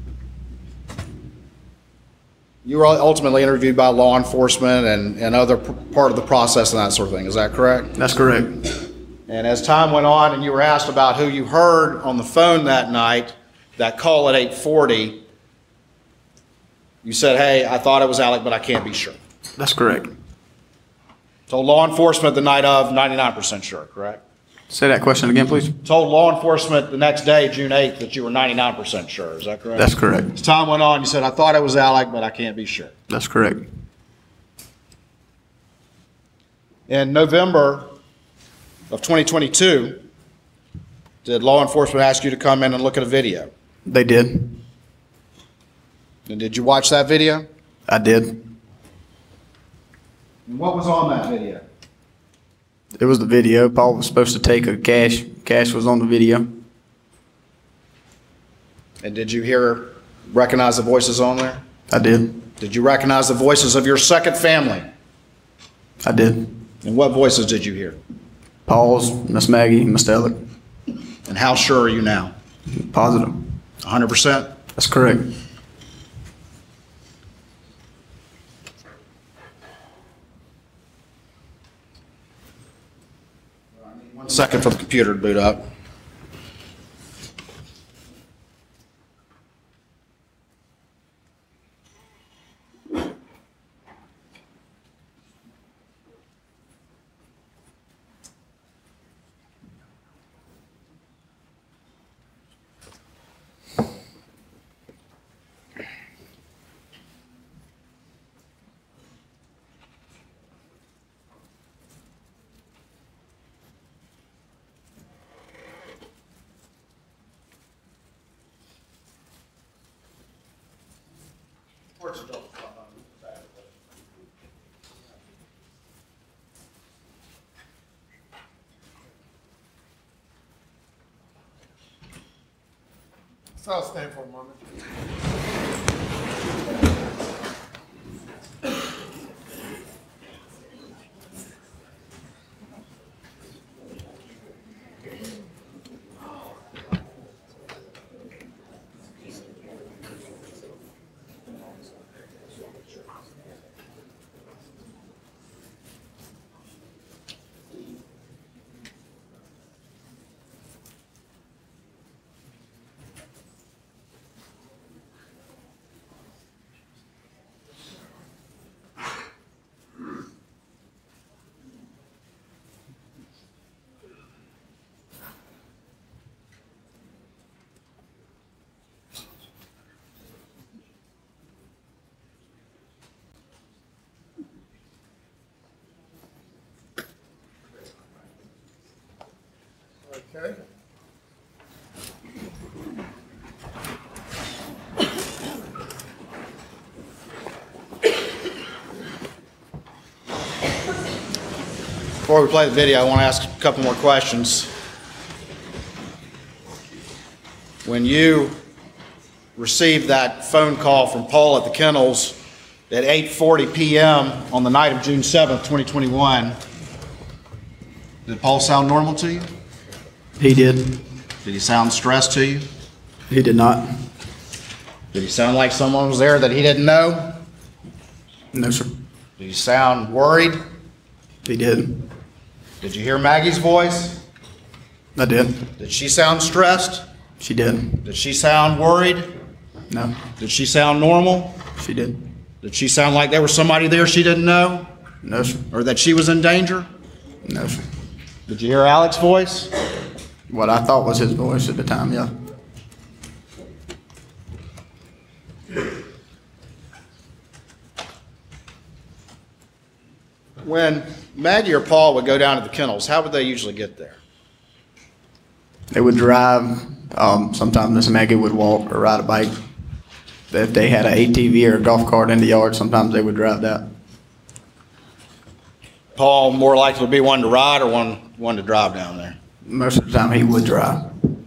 [SPEAKER 8] were ultimately interviewed by law enforcement and other part of the process and that sort of thing, is that correct?
[SPEAKER 9] That's correct.
[SPEAKER 8] And as time went on and you were asked about who you heard on the phone that night, that call at 8:40, you said, "Hey, I thought it was Alec, but I can't be sure."
[SPEAKER 9] That's correct.
[SPEAKER 8] Told law enforcement the night of, 99% sure, correct?
[SPEAKER 9] Say that question again, please.
[SPEAKER 8] Told law enforcement the next day, June 8th, that you were 99% sure, is that correct?
[SPEAKER 9] That's correct.
[SPEAKER 8] As time went on, you said, "I thought it was Alec, but I can't be sure."
[SPEAKER 9] That's correct.
[SPEAKER 8] In November of 2022, did law enforcement ask you to come in and look at a video?
[SPEAKER 9] They did.
[SPEAKER 8] And did you watch that video?
[SPEAKER 9] I did.
[SPEAKER 8] And what was on that video?
[SPEAKER 9] It was the video. Paul was supposed to take a cash. Cash was on the video.
[SPEAKER 8] And did you recognize the voices on there?
[SPEAKER 9] I did.
[SPEAKER 8] Did you recognize the voices of your second family?
[SPEAKER 9] I did.
[SPEAKER 8] And what voices did you hear?
[SPEAKER 9] Paul's, Miss Maggie, Mr. Ellick.
[SPEAKER 8] And how sure are you now?
[SPEAKER 9] Positive.
[SPEAKER 8] 100%?
[SPEAKER 9] That's correct.
[SPEAKER 8] One second for the computer to boot up.
[SPEAKER 4] So I'll stand for a moment. Okay.
[SPEAKER 8] Before we play the video, I want to ask a couple more questions. When you received that phone call from Paul at the kennels at 8:40 p.m. on the night of June 7th, 2021, did Paul sound normal to you?
[SPEAKER 9] He did.
[SPEAKER 8] Did he sound stressed to you?
[SPEAKER 9] He did not.
[SPEAKER 8] Did he sound like someone was there that he didn't know?
[SPEAKER 9] No, sir.
[SPEAKER 8] Did he sound worried?
[SPEAKER 9] He didn't.
[SPEAKER 8] Did you hear Maggie's voice?
[SPEAKER 9] I did.
[SPEAKER 8] Did she sound stressed?
[SPEAKER 9] She did.
[SPEAKER 8] Did she sound worried?
[SPEAKER 9] No.
[SPEAKER 8] Did she sound normal?
[SPEAKER 9] She did.
[SPEAKER 8] Did she sound like there was somebody there she didn't know?
[SPEAKER 9] No, sir.
[SPEAKER 8] Or that she was in danger?
[SPEAKER 9] No, sir.
[SPEAKER 8] Did you hear Alex's voice?
[SPEAKER 9] What I thought was his voice at the time, yeah.
[SPEAKER 8] When Maggie or Paul would go down to the kennels, how would they usually get there?
[SPEAKER 9] They would drive. Sometimes Miss Maggie would walk or ride a bike. If they had an ATV or a golf cart in the yard, sometimes they would drive that.
[SPEAKER 8] Paul more likely to be one to ride or one to drive down there?
[SPEAKER 9] Most of the time he would drive.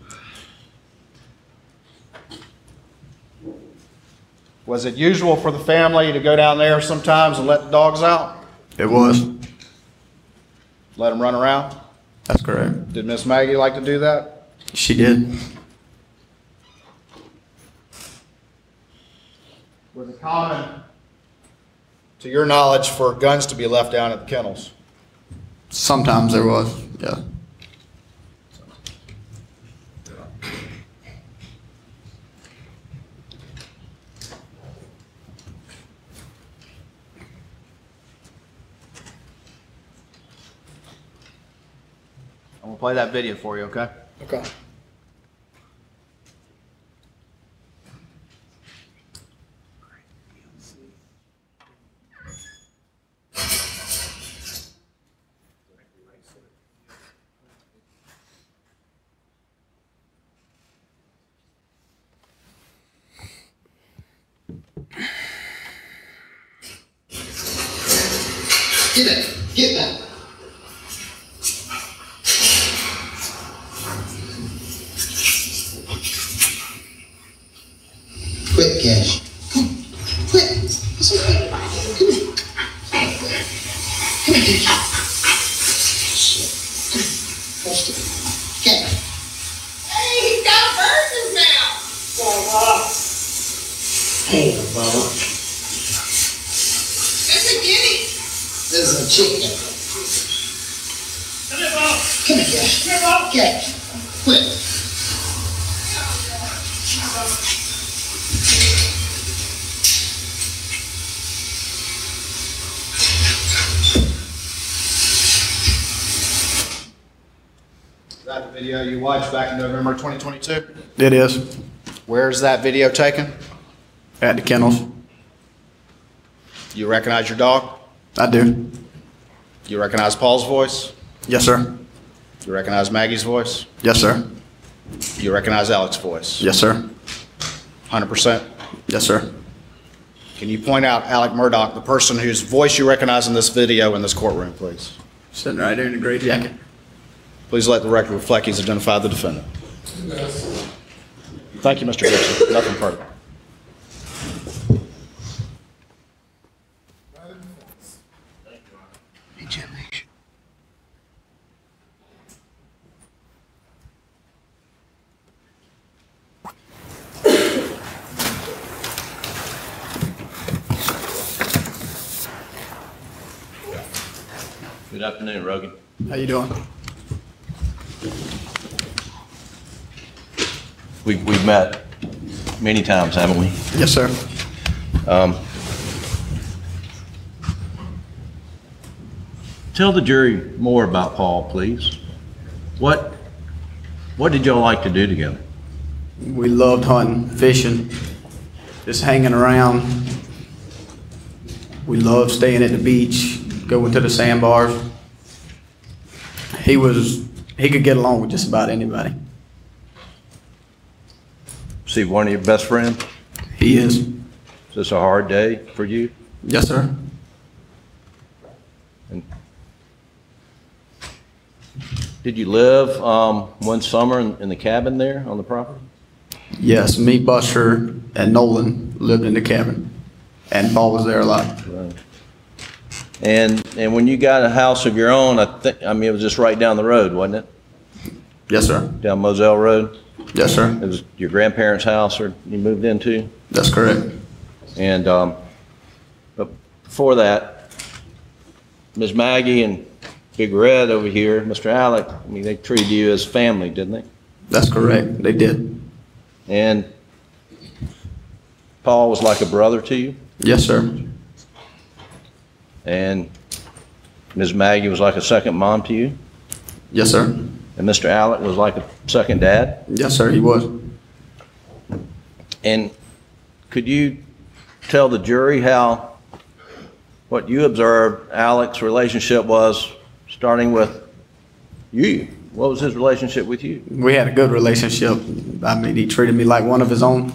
[SPEAKER 8] Was it usual for the family to go down there sometimes and let the dogs out?
[SPEAKER 9] It was.
[SPEAKER 8] Let them run around?
[SPEAKER 9] That's correct.
[SPEAKER 8] Did Miss Maggie like to do that?
[SPEAKER 9] She did.
[SPEAKER 8] Was it common, to your knowledge, for guns to be left down at the kennels?
[SPEAKER 9] Sometimes there was, yeah.
[SPEAKER 8] I'm gonna play that video for you, okay?
[SPEAKER 9] Okay.
[SPEAKER 10] Get it. Get that. Quick, Cash. Come on. Quick. It's okay. Come here. Come here, Cash. Hold still. Cash.
[SPEAKER 11] Hey, he's got a bird in his mouth.
[SPEAKER 10] Hey, Bubba.
[SPEAKER 11] It's a guinea.
[SPEAKER 10] This is a chicken.
[SPEAKER 11] Come here, Bob.
[SPEAKER 10] Come here, Cash.
[SPEAKER 11] Come here, Bob.
[SPEAKER 10] Cash. Quick.
[SPEAKER 8] Is that the video you watched back in November 2022?
[SPEAKER 9] It is.
[SPEAKER 8] Where's that video taken?
[SPEAKER 9] At the kennels.
[SPEAKER 8] You recognize your dog?
[SPEAKER 9] I do.
[SPEAKER 8] You recognize Paul's voice?
[SPEAKER 9] Yes, sir.
[SPEAKER 8] You recognize Maggie's voice?
[SPEAKER 9] Yes, sir.
[SPEAKER 8] You recognize Alex's voice?
[SPEAKER 9] Yes, sir.
[SPEAKER 8] 100%?
[SPEAKER 9] Yes, sir.
[SPEAKER 8] Can you point out Alec Murdaugh, the person whose voice you recognize in this video in this courtroom, please?
[SPEAKER 9] Sitting right there in the gray jacket.
[SPEAKER 8] Please let the record reflect he's identified the defendant. Thank you, Mr. Gibson. Nothing further.
[SPEAKER 10] Hey, Jimmy.
[SPEAKER 7] Good afternoon, Rogan.
[SPEAKER 9] How you doing?
[SPEAKER 7] We've met many times, haven't we?
[SPEAKER 9] Yes, sir.
[SPEAKER 7] Tell the jury more about Paul, please. What did y'all like to do together?
[SPEAKER 9] We loved hunting, fishing, just hanging around. We loved staying at the beach, going to the sandbars. He could get along with just about anybody.
[SPEAKER 7] See, one of your best friends?
[SPEAKER 9] He is.
[SPEAKER 7] Is this a hard day for you?
[SPEAKER 9] Yes, sir.
[SPEAKER 7] And did you live one summer in the cabin there on the property?
[SPEAKER 9] Yes, me, Buster, and Nolan lived in the cabin, and Paul was there a lot.
[SPEAKER 7] Right. And when you got a house of your own, I mean, it was just right down the road, wasn't it?
[SPEAKER 9] Yes, sir.
[SPEAKER 7] Down Moselle Road?
[SPEAKER 9] Yes, sir.
[SPEAKER 7] It was your grandparents' house or you moved into?
[SPEAKER 9] That's correct.
[SPEAKER 7] And but before that, Ms. Maggie and Big Red over here, Mr. Alec, I mean, they treated you as family, didn't they?
[SPEAKER 9] That's correct. They did.
[SPEAKER 7] And Paul was like a brother to you?
[SPEAKER 9] Yes, sir.
[SPEAKER 7] And Ms. Maggie was like a second mom to you?
[SPEAKER 9] Yes, sir.
[SPEAKER 7] And Mr. Alec was like a second dad?
[SPEAKER 9] Yes, sir, he was.
[SPEAKER 7] And could you tell the jury what you observed Alec's relationship was, starting with you? What was his relationship with you?
[SPEAKER 9] We had a good relationship. I mean, he treated me like one of his own.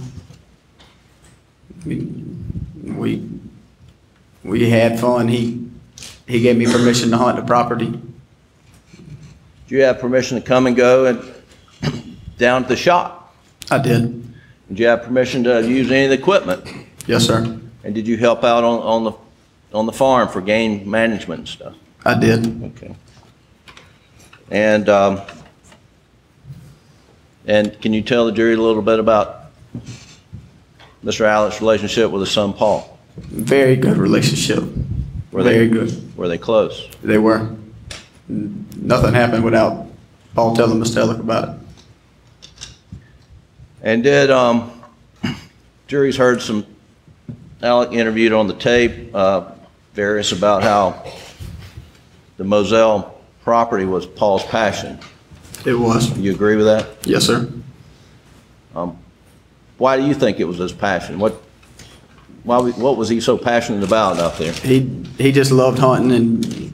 [SPEAKER 9] We had fun. He gave me permission to hunt the property.
[SPEAKER 7] Did you have permission to come and go down to the shop?
[SPEAKER 9] I did.
[SPEAKER 7] Did you have permission to use any of the equipment?
[SPEAKER 9] Yes, sir.
[SPEAKER 7] And did you help out on the farm for game management and stuff?
[SPEAKER 9] I did.
[SPEAKER 7] Okay. And can you tell the jury a little bit about Mr. Alec's relationship with his son Paul?
[SPEAKER 9] Very good relationship. Very good.
[SPEAKER 7] Were they close?
[SPEAKER 9] They were. Nothing happened without Paul telling Mr. Alec about it.
[SPEAKER 7] And did juries heard some Alec interviewed on the tape, various about how the Moselle property was Paul's passion.
[SPEAKER 9] It was.
[SPEAKER 7] You agree with that?
[SPEAKER 9] Yes, sir.
[SPEAKER 7] Why do you think it was his passion? What was he so passionate about out there?
[SPEAKER 9] He just loved hunting and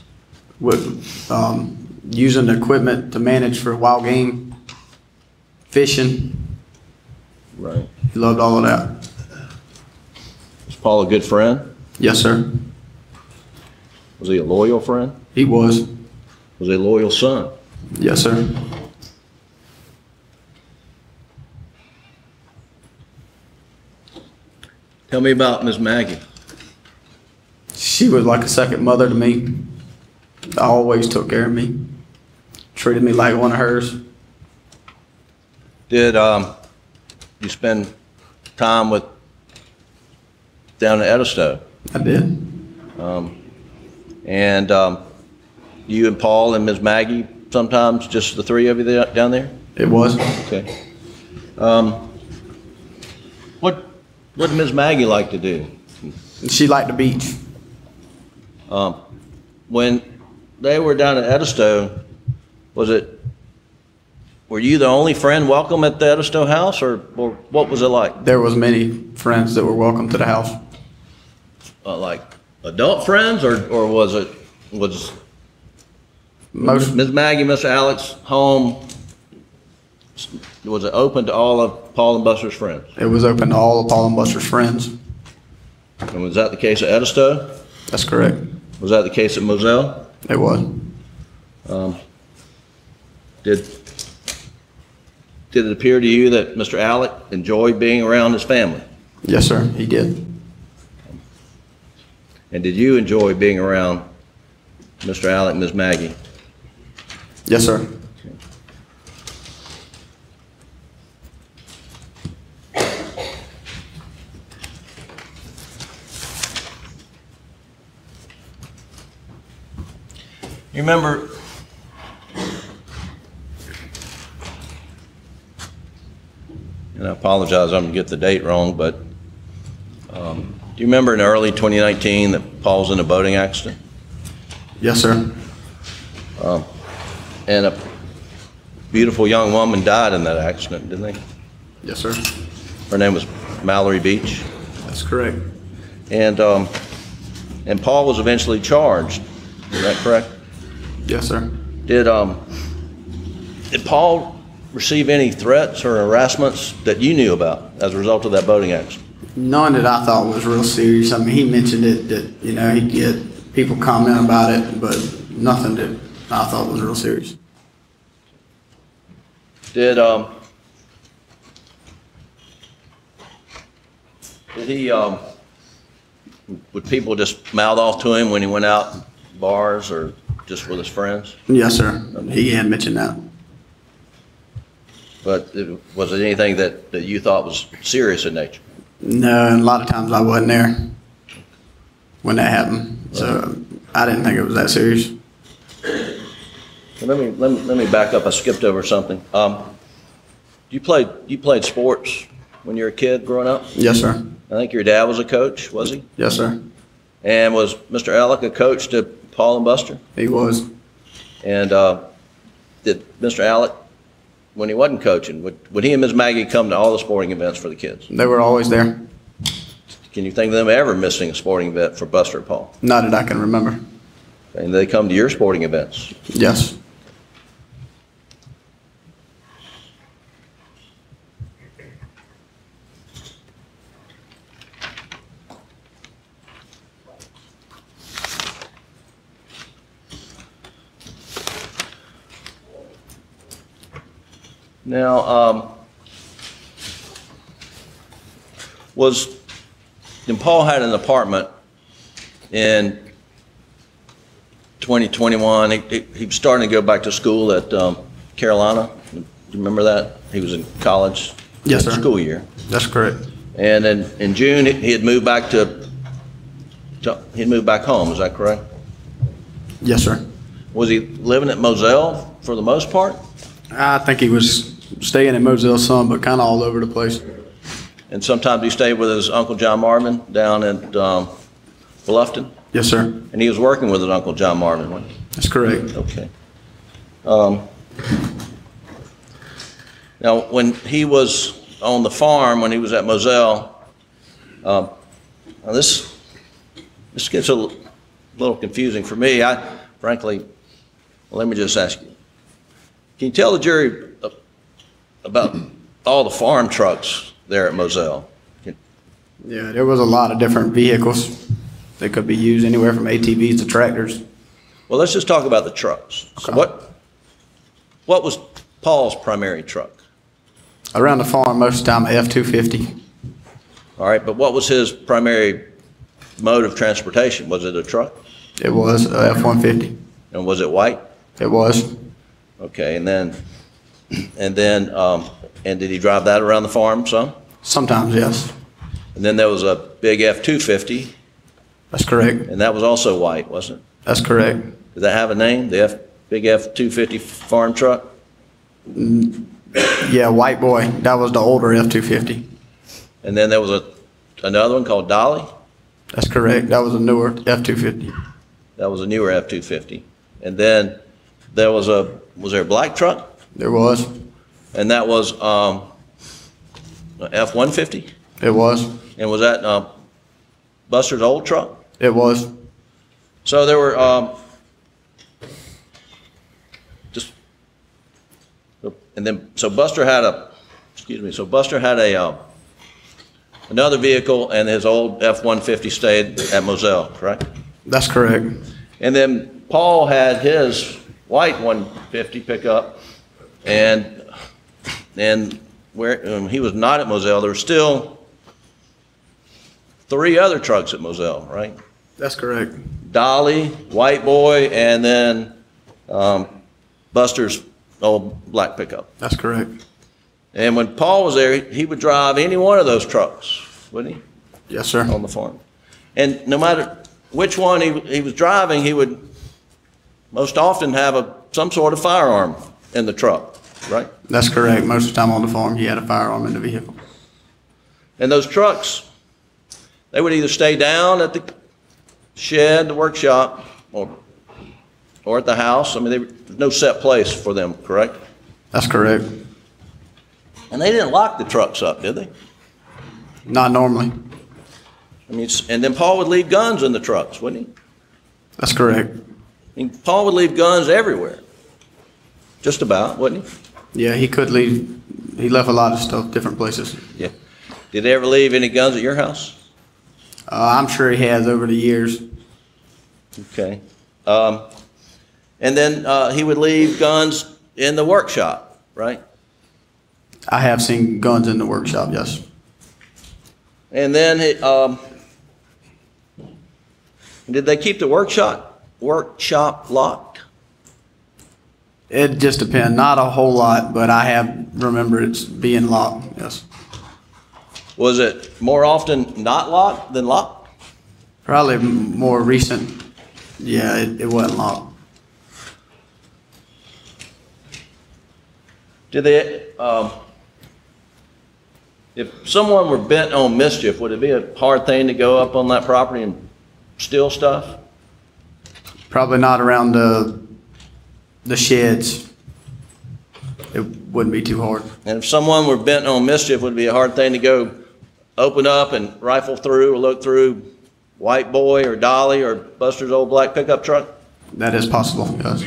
[SPEAKER 9] using the equipment to manage for wild game, fishing.
[SPEAKER 7] Right.
[SPEAKER 9] He loved all of that.
[SPEAKER 7] Was Paul a good friend?
[SPEAKER 9] Yes, sir.
[SPEAKER 7] Was he a loyal friend?
[SPEAKER 9] He was.
[SPEAKER 7] Was he a loyal son?
[SPEAKER 9] Yes, sir.
[SPEAKER 7] Tell me about Ms. Maggie.
[SPEAKER 9] She was like a second mother to me. Always took care of me. Treated me like one of hers.
[SPEAKER 7] Did you spend time down at Edisto?
[SPEAKER 9] I did.
[SPEAKER 7] And you and Paul and Ms. Maggie, sometimes just the three of you down there?
[SPEAKER 9] It was.
[SPEAKER 7] Okay. What did Ms. Maggie like to do?
[SPEAKER 9] She liked the beach.
[SPEAKER 7] When they were down at Edisto, were you the only friend welcome at the Edisto house, or what was it like?
[SPEAKER 9] There was many friends that were welcome to the house.
[SPEAKER 7] Like adult friends, or was
[SPEAKER 9] Most
[SPEAKER 7] Ms. Maggie, Mr. Alec's home, was it open to all of Paul and Buster's friends?
[SPEAKER 9] It was open to all of Paul and Buster's friends.
[SPEAKER 7] And was that the case at Edisto?
[SPEAKER 9] That's correct.
[SPEAKER 7] Was that the case at Moselle?
[SPEAKER 9] It was.
[SPEAKER 7] Did it appear to you that Mr. Alec enjoyed being around his family?
[SPEAKER 9] Yes, sir, he did.
[SPEAKER 7] And did you enjoy being around Mr. Alec and Ms. Maggie?
[SPEAKER 9] Yes, sir.
[SPEAKER 7] You remember, and I apologize, I'm going to get the date wrong, but do you remember in early 2019 that Paul was in a boating accident?
[SPEAKER 9] Yes, sir.
[SPEAKER 7] And a beautiful young woman died in that accident, didn't they?
[SPEAKER 9] Yes, sir.
[SPEAKER 7] Her name was Mallory Beach.
[SPEAKER 9] That's correct.
[SPEAKER 7] And Paul was eventually charged. Is that correct?
[SPEAKER 9] Yes, sir.
[SPEAKER 7] Did Paul receive any threats or harassments that you knew about as a result of that boating accident?
[SPEAKER 9] None that I thought was real serious. I mean, he mentioned it that, he'd get people comment about it, but nothing that I thought was real serious.
[SPEAKER 7] Did he, would people just mouth off to him when he went out bars or just with his friends?
[SPEAKER 9] Yes, sir. He had mentioned that.
[SPEAKER 7] But was it anything that you thought was serious in nature?
[SPEAKER 9] No, and a lot of times I wasn't there when that happened. So I didn't think it was that serious.
[SPEAKER 7] Let me back up. I skipped over something. You played sports when you were a kid growing up?
[SPEAKER 9] Yes, sir.
[SPEAKER 7] I think your dad was a coach, was he?
[SPEAKER 9] Yes, sir.
[SPEAKER 7] And was Mr. Alec a coach to Paul and Buster?
[SPEAKER 9] He was.
[SPEAKER 7] And did Mr. Alec, when he wasn't coaching, would he and Ms. Maggie come to all the sporting events for the kids?
[SPEAKER 9] They were always there.
[SPEAKER 7] Can you think of them ever missing a sporting event for Buster or Paul?
[SPEAKER 9] Not that I can remember.
[SPEAKER 7] And they come to your sporting events?
[SPEAKER 9] Yes.
[SPEAKER 7] Now, and Paul had an apartment in 2021. He was starting to go back to school at Carolina. Do you remember that? He was in college.
[SPEAKER 9] Yes, sir.
[SPEAKER 7] School year.
[SPEAKER 9] That's correct.
[SPEAKER 7] And then in June, he had moved back he'd moved back home. Is that correct?
[SPEAKER 9] Yes, sir.
[SPEAKER 7] Was he living at Moselle for the most part?
[SPEAKER 9] I think he was staying in Moselle some, but kind of all over the place.
[SPEAKER 7] And sometimes he stayed with his Uncle John Marvin down at Bluffton?
[SPEAKER 9] Yes, sir.
[SPEAKER 7] And he was working with his Uncle John Marvin, wasn't he?
[SPEAKER 9] That's correct.
[SPEAKER 7] Okay. Now, when he was on the farm, when he was at Moselle, now this gets a little confusing for me. Frankly, let me just ask you. Can you tell the jury about all the farm trucks there at Moselle?
[SPEAKER 9] Yeah, there was a lot of different vehicles that could be used, anywhere from ATVs to tractors.
[SPEAKER 7] Well, let's just talk about the trucks. So what was Paul's primary truck?
[SPEAKER 9] Around the farm, most of the time, F-250.
[SPEAKER 7] All right, but what was his primary mode of transportation? Was it a truck?
[SPEAKER 9] It was a F-150.
[SPEAKER 7] And was it white?
[SPEAKER 9] It was.
[SPEAKER 7] Okay, and did he drive that around the farm some?
[SPEAKER 9] Sometimes, yes.
[SPEAKER 7] And then there was a big F-250.
[SPEAKER 9] That's correct.
[SPEAKER 7] And that was also white, wasn't it?
[SPEAKER 9] That's correct.
[SPEAKER 7] Did that have a name, the big F-250 farm truck?
[SPEAKER 9] Yeah, White Boy. That was the older F-250.
[SPEAKER 7] And then there was another one called Dolly?
[SPEAKER 9] That's correct. That was a newer F-250.
[SPEAKER 7] That was a newer F-250. And then there was there a black truck?
[SPEAKER 9] There was.
[SPEAKER 7] And that was F-150?
[SPEAKER 9] It was.
[SPEAKER 7] And was that Buster's old truck?
[SPEAKER 9] It was.
[SPEAKER 7] So there were so Buster had another vehicle, and his old F-150 stayed at Moselle, correct?
[SPEAKER 9] That's correct.
[SPEAKER 7] And then Paul had his white 150 pickup, and where he was not at Moselle, there were still 3 other trucks at Moselle, right?
[SPEAKER 9] That's correct.
[SPEAKER 7] Dolly, White Boy, and then Buster's old black pickup.
[SPEAKER 9] That's correct.
[SPEAKER 7] And when Paul was there, he would drive any one of those trucks, wouldn't he?
[SPEAKER 9] Yes, sir.
[SPEAKER 7] On the farm. And no matter which one he was driving, he would most often have some sort of firearm in the truck, right?
[SPEAKER 9] That's correct. Most of the time on the farm, he had a firearm in the vehicle.
[SPEAKER 7] And those trucks, they would either stay down at the shed, the workshop, or at the house. I mean, there was no set place for them, correct?
[SPEAKER 9] That's correct.
[SPEAKER 7] And they didn't lock the trucks up, did they?
[SPEAKER 9] Not normally.
[SPEAKER 7] I mean, and then Paul would leave guns in the trucks, wouldn't he?
[SPEAKER 9] That's correct.
[SPEAKER 7] I mean, Paul would leave guns everywhere. Just about, wouldn't he?
[SPEAKER 9] Yeah, he could leave. He left a lot of stuff different places.
[SPEAKER 7] Yeah. Did he ever leave any guns at your house?
[SPEAKER 9] I'm sure he has over the years.
[SPEAKER 7] Okay. And then he would leave guns in the workshop, right?
[SPEAKER 9] I have seen guns in the workshop, yes.
[SPEAKER 7] And then did they keep the workshop locked?
[SPEAKER 9] It just depends. Not a whole lot, but I have remember it's being locked, yes.
[SPEAKER 7] Was it more often not locked than locked?
[SPEAKER 9] Probably more recent. Yeah, it wasn't locked.
[SPEAKER 7] Did they, if someone were bent on mischief, would it be a hard thing to go up on that property and steal stuff?
[SPEAKER 9] Probably not around the sheds. It wouldn't be too hard.
[SPEAKER 7] And if someone were bent on mischief, would it be a hard thing to go open up and rifle through or look through White Boy or Dolly or Buster's old black pickup truck?
[SPEAKER 9] That is possible, yes.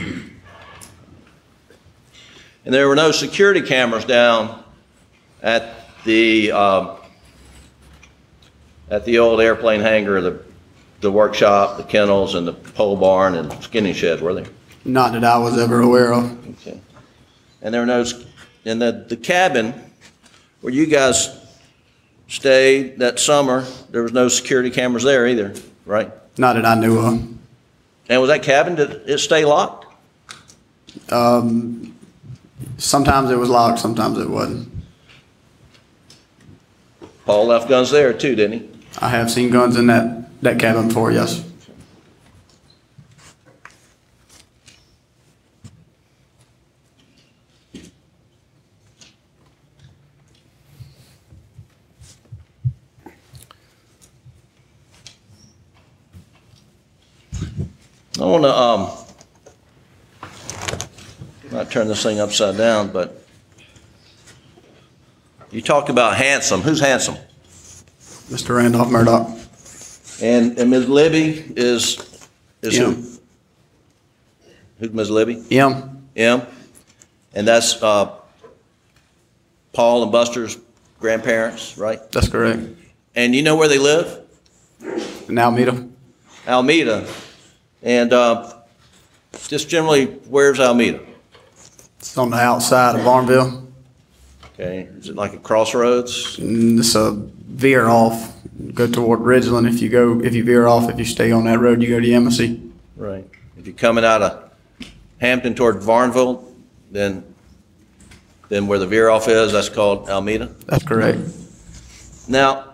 [SPEAKER 7] And there were no security cameras down at the old airplane hangar, the workshop, the kennels, and the pole barn and skinning sheds, were there?
[SPEAKER 9] Not that I was ever aware of.
[SPEAKER 7] Okay. And there were no, in the cabin where you guys stayed that summer, there was no security cameras there either, right?
[SPEAKER 9] Not that I knew of.
[SPEAKER 7] And was that cabin, did it stay locked?
[SPEAKER 9] Sometimes it was locked, sometimes it wasn't.
[SPEAKER 7] Paul left guns there too, didn't he?
[SPEAKER 9] I have seen guns in that cabin before, yes.
[SPEAKER 7] I want to not turn this thing upside down, but you talked about handsome. Who's handsome?
[SPEAKER 9] Mr. Randolph Murdoch.
[SPEAKER 7] And Ms. Libby is who? Who's Ms. Libby?
[SPEAKER 9] M.
[SPEAKER 7] M. And that's Paul and Buster's grandparents, right?
[SPEAKER 9] That's correct.
[SPEAKER 7] And you know where they live?
[SPEAKER 9] In Alameda.
[SPEAKER 7] Alameda. And just generally, where's Alameda?
[SPEAKER 9] It's on the outside of Barnville.
[SPEAKER 7] Okay. Is it like a crossroads?
[SPEAKER 9] It's a veer off. Go toward Ridgeland. If you veer off, if you stay on that road, you go to Yemassee.
[SPEAKER 7] Right. If you're coming out of Hampton toward Varnville, then where the veer off is, that's called Alameda?
[SPEAKER 9] That's correct.
[SPEAKER 7] Now,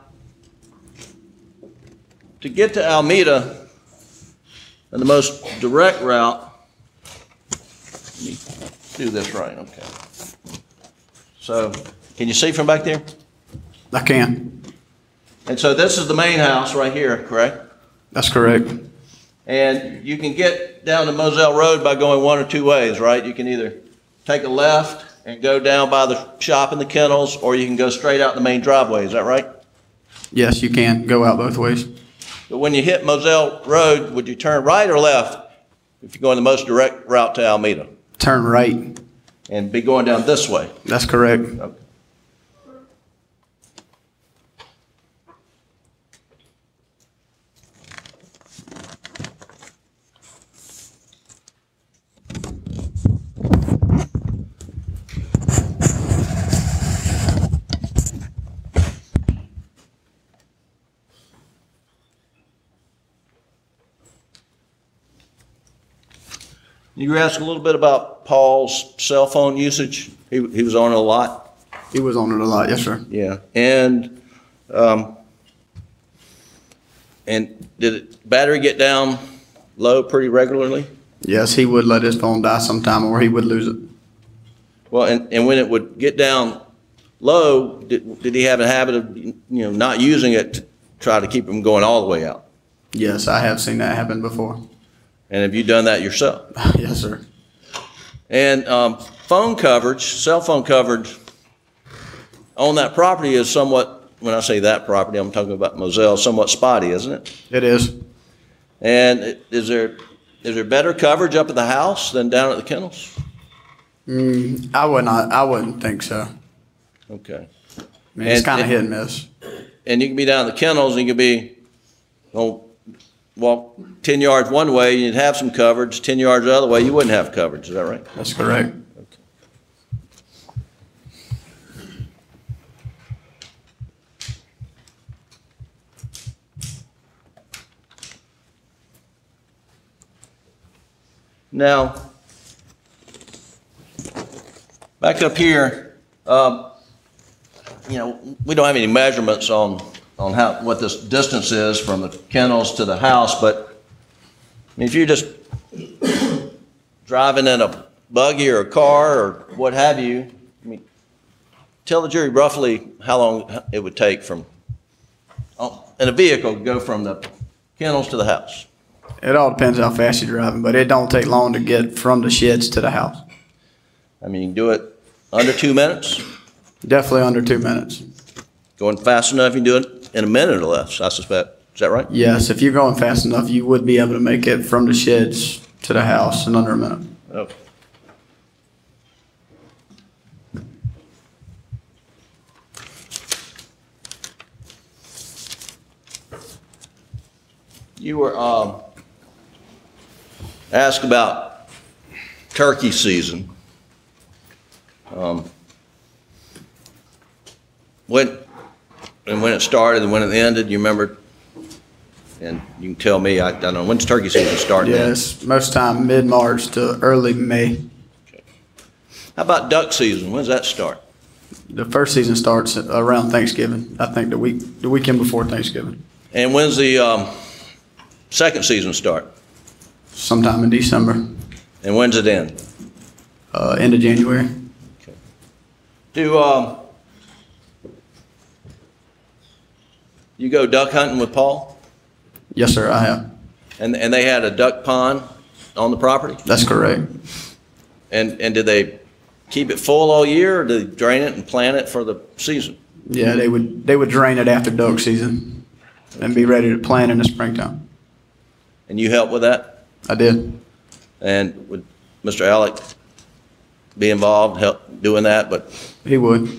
[SPEAKER 7] to get to Alameda, and the most direct route, let me do this right, okay. So, can you see from back there?
[SPEAKER 9] I can.
[SPEAKER 7] And so this is the main house right here, correct?
[SPEAKER 9] That's correct.
[SPEAKER 7] And you can get down to Moselle Road by going one or two ways, right? You can either take a left and go down by the shop and the kennels, or you can go straight out the main driveway, is that right?
[SPEAKER 9] Yes, you can go out both ways.
[SPEAKER 7] But when you hit Moselle Road, would you turn right or left if you're going the most direct route to Alameda?
[SPEAKER 9] Turn right.
[SPEAKER 7] And be going down this way?
[SPEAKER 9] That's correct.
[SPEAKER 7] Okay. You were asking a little bit about Paul's cell phone usage. He was on it a lot.
[SPEAKER 9] He was on it a lot, yes, sir.
[SPEAKER 7] Yeah, and did battery get down low pretty regularly?
[SPEAKER 9] Yes, he would let his phone die sometime, or he would lose it.
[SPEAKER 7] Well, and when it would get down low, did he have a habit of not using it to try to keep him going all the way out?
[SPEAKER 9] Yes, I have seen that happen before.
[SPEAKER 7] And have you done that yourself?
[SPEAKER 9] Yes, sir.
[SPEAKER 7] And phone coverage, cell phone coverage on that property is somewhat, when I say that property, I'm talking about Moselle, somewhat spotty, isn't it?
[SPEAKER 9] It is.
[SPEAKER 7] And is there better coverage up at the house than down at the kennels?
[SPEAKER 9] I wouldn't think so.
[SPEAKER 7] Okay.
[SPEAKER 9] I mean, it's kind of hit and miss.
[SPEAKER 7] And you can be down at the kennels and you can be, walk 10 yards one way, you'd have some coverage. 10 yards the other way, you wouldn't have coverage. Is that right?
[SPEAKER 9] That's correct.
[SPEAKER 7] Okay. Now, back up here, we don't have any measurements on on what this distance is from the kennels to the house, but I mean, if you're just driving in a buggy or a car or what have you, I mean, tell the jury roughly how long it would take from, in a vehicle, to go from the kennels to the house.
[SPEAKER 9] It all depends how fast you're driving, but it don't take long to get from the sheds to the house.
[SPEAKER 7] I mean, you can do it under 2 minutes.
[SPEAKER 9] Definitely under 2 minutes.
[SPEAKER 7] Going fast enough, you can do it in a minute or less, I suspect. Is that right?
[SPEAKER 9] Yes, if you're going fast enough, you would be able to make it from the sheds to the house in under a minute.
[SPEAKER 7] Okay. You were asked about turkey season. When it started and when it ended, you remember? And you can tell me, I don't know, when's turkey season start?
[SPEAKER 9] Yes, most time mid-March to early May.
[SPEAKER 7] Okay. How about duck season? When does that start?
[SPEAKER 9] The first season starts around Thanksgiving. I think the weekend before Thanksgiving.
[SPEAKER 7] And when's the second season start?
[SPEAKER 9] Sometime in December.
[SPEAKER 7] And when's it end?
[SPEAKER 9] End of January.
[SPEAKER 7] Okay. Do you go duck hunting with Paul?
[SPEAKER 9] Yes, sir, I have.
[SPEAKER 7] And they had a duck pond on the property?
[SPEAKER 9] That's correct.
[SPEAKER 7] And did they keep it full all year, or did they drain it and plant it for the season?
[SPEAKER 9] Yeah, they would drain it after duck season and be ready to plant in the springtime.
[SPEAKER 7] And you helped with that?
[SPEAKER 9] I did.
[SPEAKER 7] And would Mr. Alec be involved, help doing that? But
[SPEAKER 9] he would.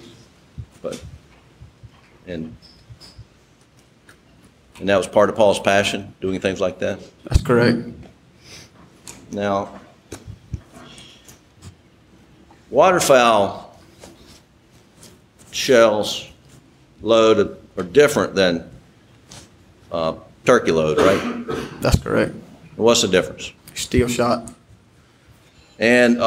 [SPEAKER 7] And that was part of Paul's passion, doing things like that?
[SPEAKER 9] That's correct.
[SPEAKER 7] Now, waterfowl shells load are different than turkey load, right?
[SPEAKER 9] That's correct.
[SPEAKER 7] What's the difference?
[SPEAKER 9] Steel shot.
[SPEAKER 7] And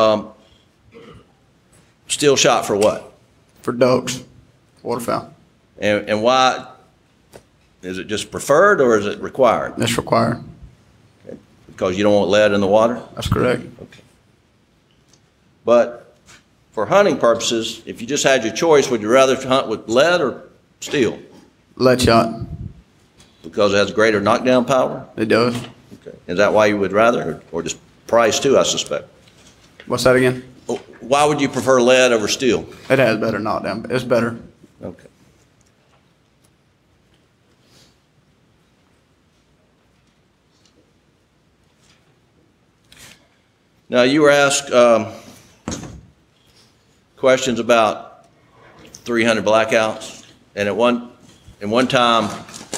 [SPEAKER 7] steel shot for what?
[SPEAKER 9] For ducks, waterfowl.
[SPEAKER 7] And why? Is it just preferred or is it required?
[SPEAKER 9] That's required.
[SPEAKER 7] Okay. Because you don't want lead in the water?
[SPEAKER 9] That's correct.
[SPEAKER 7] Okay. But for hunting purposes, if you just had your choice, would you rather hunt with lead or steel?
[SPEAKER 9] Lead shot.
[SPEAKER 7] Because it has greater knockdown power?
[SPEAKER 9] It does.
[SPEAKER 7] Okay. Is that why you would rather, or just price too, I suspect?
[SPEAKER 9] What's that again?
[SPEAKER 7] Why would you prefer lead over steel?
[SPEAKER 9] It has better knockdown. It's better.
[SPEAKER 7] Okay. Now, you were asked questions about 300 blackouts, and at one time,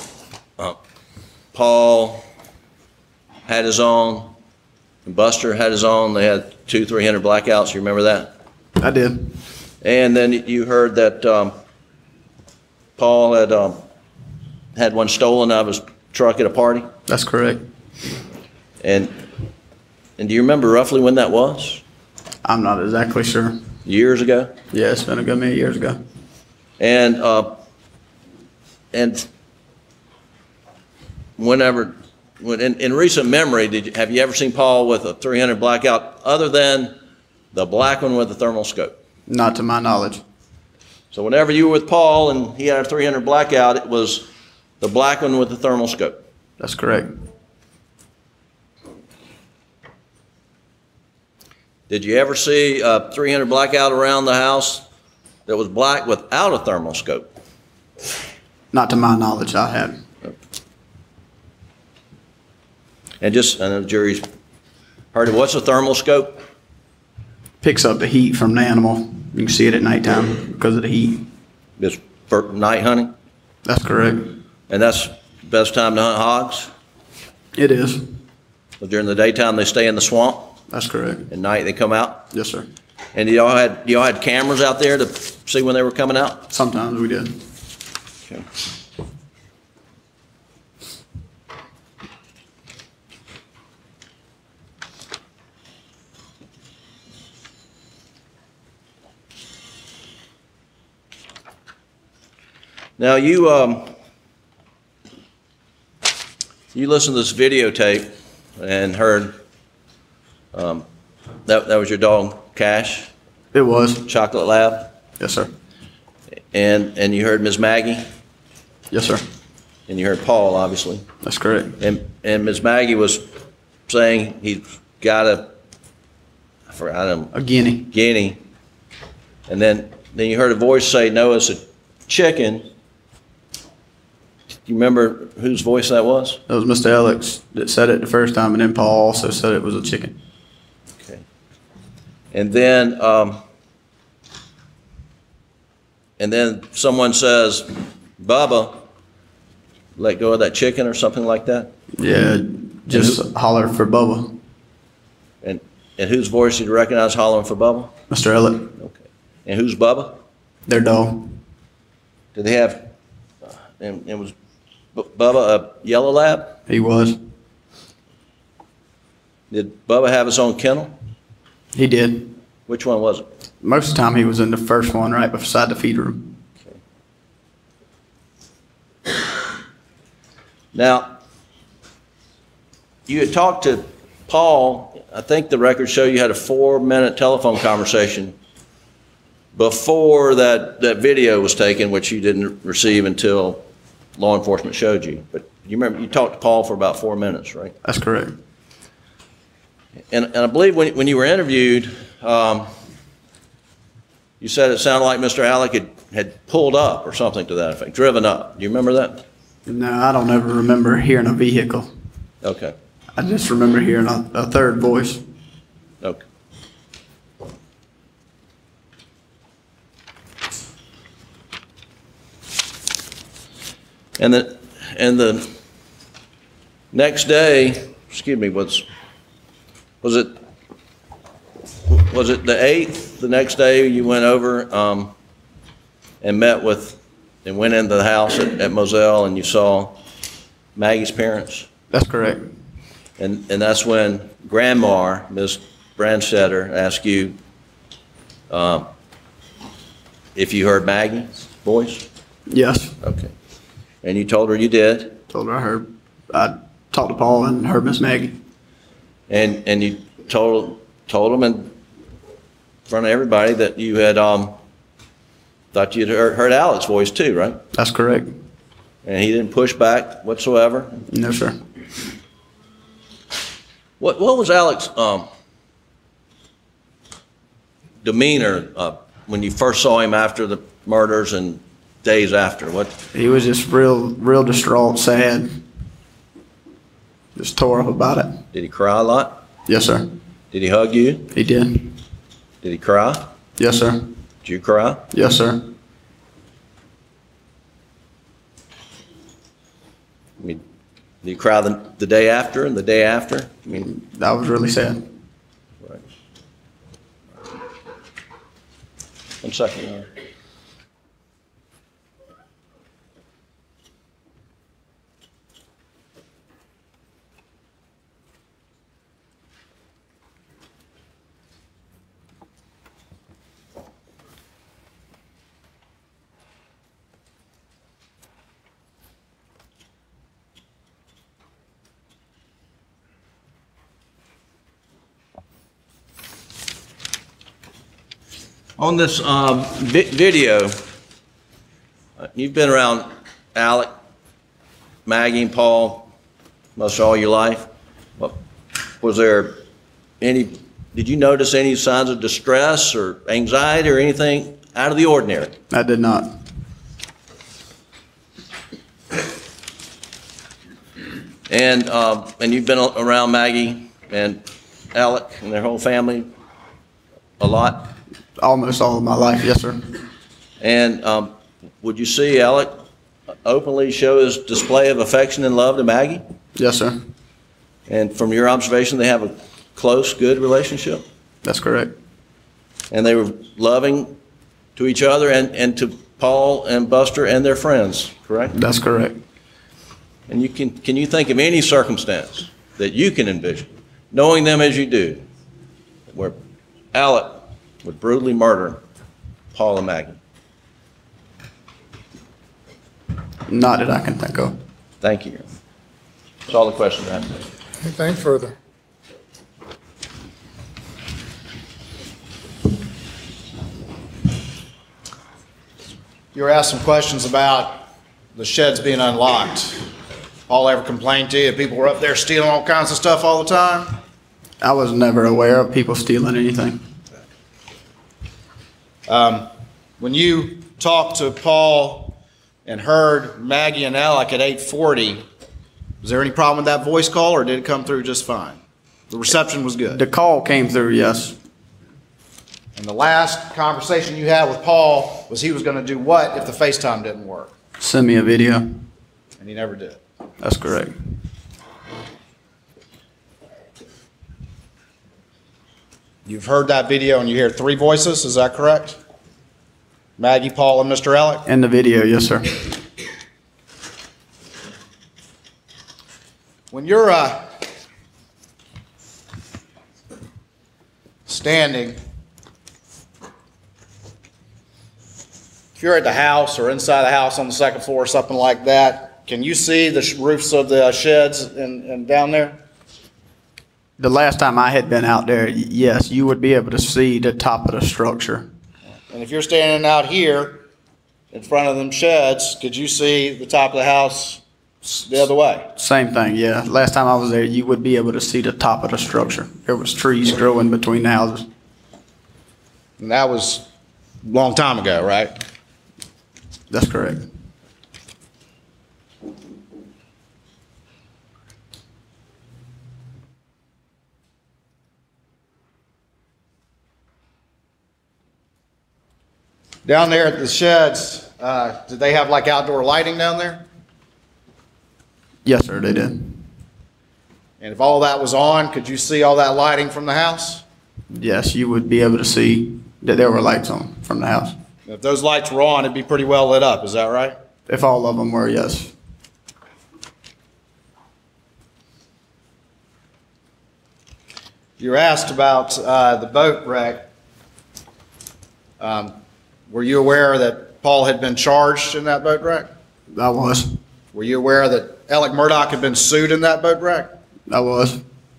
[SPEAKER 7] Paul had his own, and Buster had his own. They had 200-300 blackouts. You remember that?
[SPEAKER 9] I did.
[SPEAKER 7] And then you heard that Paul had one stolen out of his truck at a party.
[SPEAKER 9] That's correct.
[SPEAKER 7] And do you remember roughly when that was?
[SPEAKER 9] I'm not exactly sure.
[SPEAKER 7] Years ago?
[SPEAKER 9] Yeah, it's been a good many years ago.
[SPEAKER 7] And in recent memory, have you ever seen Paul with a 300 blackout other than the black one with the thermal scope?
[SPEAKER 9] Not to my knowledge.
[SPEAKER 7] So whenever you were with Paul and he had a 300 blackout, it was the black one with the thermal scope?
[SPEAKER 9] That's correct.
[SPEAKER 7] Did you ever see a 300 blackout around the house that was black without a thermal scope?
[SPEAKER 9] Not to my knowledge, I haven't.
[SPEAKER 7] And I know the jury's heard it. What's a thermal scope?
[SPEAKER 9] Picks up the heat from the animal. You can see it at nighttime because of the heat.
[SPEAKER 7] It's for night hunting?
[SPEAKER 9] That's correct.
[SPEAKER 7] And that's the best time to hunt hogs?
[SPEAKER 9] It is.
[SPEAKER 7] But during the daytime, they stay in the swamp?
[SPEAKER 9] That's correct.
[SPEAKER 7] At night, they come out?
[SPEAKER 9] Yes, sir.
[SPEAKER 7] And y'all had cameras out there to see when they were coming out?
[SPEAKER 9] Sometimes we did.
[SPEAKER 7] Okay. Now, you You listened to this videotape and heard that was your dog, Cash?
[SPEAKER 9] It was.
[SPEAKER 7] Chocolate Lab?
[SPEAKER 9] Yes, sir.
[SPEAKER 7] And you heard Ms. Maggie?
[SPEAKER 9] Yes, sir.
[SPEAKER 7] And you heard Paul, obviously?
[SPEAKER 9] That's correct.
[SPEAKER 7] And Ms. Maggie was saying he got
[SPEAKER 9] a guinea.
[SPEAKER 7] Guinea. And then you heard a voice say, no, it's a chicken. Do you remember whose voice that was?
[SPEAKER 9] It was Mr. Alex that said it the first time, and then Paul also said it was a chicken.
[SPEAKER 7] Okay. And then someone says, Bubba, let go of that chicken or something like that?
[SPEAKER 9] Yeah, just holler for Bubba.
[SPEAKER 7] And whose voice did you recognize hollering for Bubba?
[SPEAKER 9] Mr. Alex.
[SPEAKER 7] Okay. And who's Bubba?
[SPEAKER 9] Their dog.
[SPEAKER 7] Did they have, and was Bubba a yellow lab?
[SPEAKER 9] He was.
[SPEAKER 7] Did Bubba have his own kennel?
[SPEAKER 9] He did.
[SPEAKER 7] Which one was it?
[SPEAKER 9] Most of the time he was in the first one right beside the feed room.
[SPEAKER 7] Okay. Now, you had talked to Paul. I think the records show you had a 4-minute telephone conversation before that video was taken, which you didn't receive until law enforcement showed you. But you remember you talked to Paul for about 4 minutes, right?
[SPEAKER 9] That's correct.
[SPEAKER 7] And I believe when you were interviewed, you said it sounded like Mr. Alec had pulled up or something to that effect, driven up. Do you remember that?
[SPEAKER 9] No, I don't ever remember hearing a vehicle.
[SPEAKER 7] Okay.
[SPEAKER 9] I just remember hearing a third voice.
[SPEAKER 7] Okay. And the next day, excuse me, was it the 8th? The next day you went over and met with and went into the house at Moselle and you saw Maggie's parents?
[SPEAKER 9] That's correct.
[SPEAKER 7] And that's when Grandma, Ms. Brandstetter, asked you if you heard Maggie's voice?
[SPEAKER 9] Yes.
[SPEAKER 7] Okay. And you told her you did?
[SPEAKER 9] Told her I talked to Paul and heard Miss Maggie.
[SPEAKER 7] And you told him in front of everybody that you had thought you'd heard Alec's voice too, right?
[SPEAKER 9] That's correct.
[SPEAKER 7] And he didn't push back whatsoever?
[SPEAKER 9] No, sir.
[SPEAKER 7] What was Alec's demeanor when you first saw him after the murders and days after?
[SPEAKER 9] He was just real distraught, sad. Just tore up about it.
[SPEAKER 7] Did he cry a lot?
[SPEAKER 9] Yes, sir.
[SPEAKER 7] Did he hug you?
[SPEAKER 9] He did.
[SPEAKER 7] Did he cry?
[SPEAKER 9] Yes, sir.
[SPEAKER 7] Did you cry?
[SPEAKER 9] Yes, sir.
[SPEAKER 7] I mean, did you cry the day after and the day after? I mean,
[SPEAKER 9] that was really sad.
[SPEAKER 7] Right. 1 second. On this video, you've been around Alec, Maggie, and Paul most all your life. Was there any, did you notice any signs of distress or anxiety or anything out of the ordinary?
[SPEAKER 9] I did not.
[SPEAKER 7] And you've been around Maggie and Alec and their whole family a lot?
[SPEAKER 9] Almost all of my life, yes, sir.
[SPEAKER 7] And would you see Alec openly show his display of affection and love to Maggie?
[SPEAKER 9] Yes, sir.
[SPEAKER 7] And from your observation, they have a close, good relationship?
[SPEAKER 9] That's correct.
[SPEAKER 7] And they were loving to each other and to Paul and Buster and their friends, correct?
[SPEAKER 9] That's correct.
[SPEAKER 7] And can you think of any circumstance that you can envision, knowing them as you do, where Alec would brutally murder Paul and Maggie?
[SPEAKER 9] Not that I can think of.
[SPEAKER 7] Thank you. That's all the questions I have.
[SPEAKER 4] Anything further?
[SPEAKER 8] You were asked some questions about the sheds being unlocked. Paul ever complained to you? People were up there stealing all kinds of stuff all the time?
[SPEAKER 9] I was never aware of people stealing anything.
[SPEAKER 8] When you talked to Paul and heard Maggie and Alec at 8:40, was there any problem with that voice call, or did it come through just fine? The reception was good.
[SPEAKER 9] The call came through, yes.
[SPEAKER 8] And the last conversation you had with Paul was he was going to do what if the FaceTime didn't work?
[SPEAKER 9] Send me a video.
[SPEAKER 8] And he never did.
[SPEAKER 9] That's correct.
[SPEAKER 8] You've heard that video and you hear three voices, is that correct? Maggie, Paul, and Mr. Alec?
[SPEAKER 9] In the video, yes, sir.
[SPEAKER 8] When you're standing, if you're at the house or inside the house on the second floor or something like that, can you see the roofs of the sheds and down there?
[SPEAKER 9] The last time I had been out there, yes, you would be able to see the top of the structure.
[SPEAKER 8] And if you're standing out here in front of them sheds, could you see the top of the house the other way?
[SPEAKER 9] Same thing, yeah. Last time I was there, you would be able to see the top of the structure. There was trees growing between the houses.
[SPEAKER 8] And that was a long time ago, right?
[SPEAKER 9] That's correct.
[SPEAKER 8] Down there at the sheds, did they have like outdoor lighting down there?
[SPEAKER 9] Yes, sir, they did.
[SPEAKER 8] And if all that was on, could you see all that lighting from the house?
[SPEAKER 9] Yes, you would be able to see that there were lights on from the house.
[SPEAKER 8] If those lights were on, it'd be pretty well lit up, is that right?
[SPEAKER 9] If all of them were, yes.
[SPEAKER 8] You were asked about the boat wreck. Were you aware that Paul had been charged in that boat wreck?
[SPEAKER 9] I was.
[SPEAKER 8] Were you aware that Alec Murdaugh had been sued in that boat wreck?
[SPEAKER 9] I was.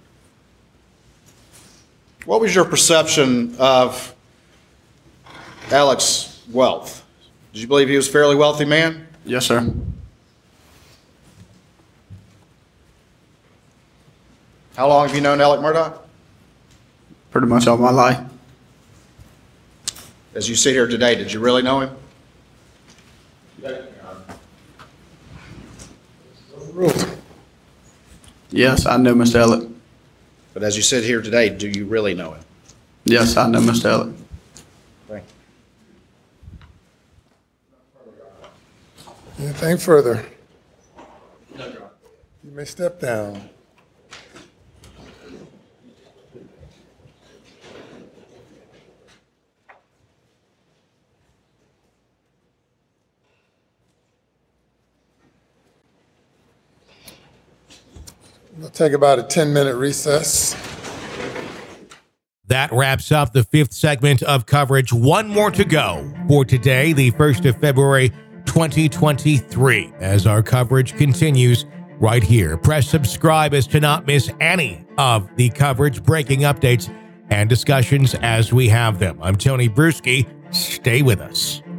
[SPEAKER 8] What was your perception of Alec's wealth? Did you believe he was a fairly wealthy man?
[SPEAKER 9] Yes, sir.
[SPEAKER 8] How long have you known Alec Murdaugh?
[SPEAKER 9] Pretty much all my life.
[SPEAKER 8] As you sit here today, did you really know him?
[SPEAKER 9] Yes, I know Mr. Elliott.
[SPEAKER 8] But as you sit here today, do you really know him?
[SPEAKER 9] Yes, I know Mr. Elliott.
[SPEAKER 8] Thank you.
[SPEAKER 4] Anything further? You may step down. We'll take about a 10-minute recess.
[SPEAKER 2] That wraps up the fifth segment of coverage. One more to go for today, the 1st of February, 2023, as our coverage continues right here. Press subscribe as to not miss any of the coverage, breaking updates, and discussions as we have them. I'm Tony Bruschi. Stay with us.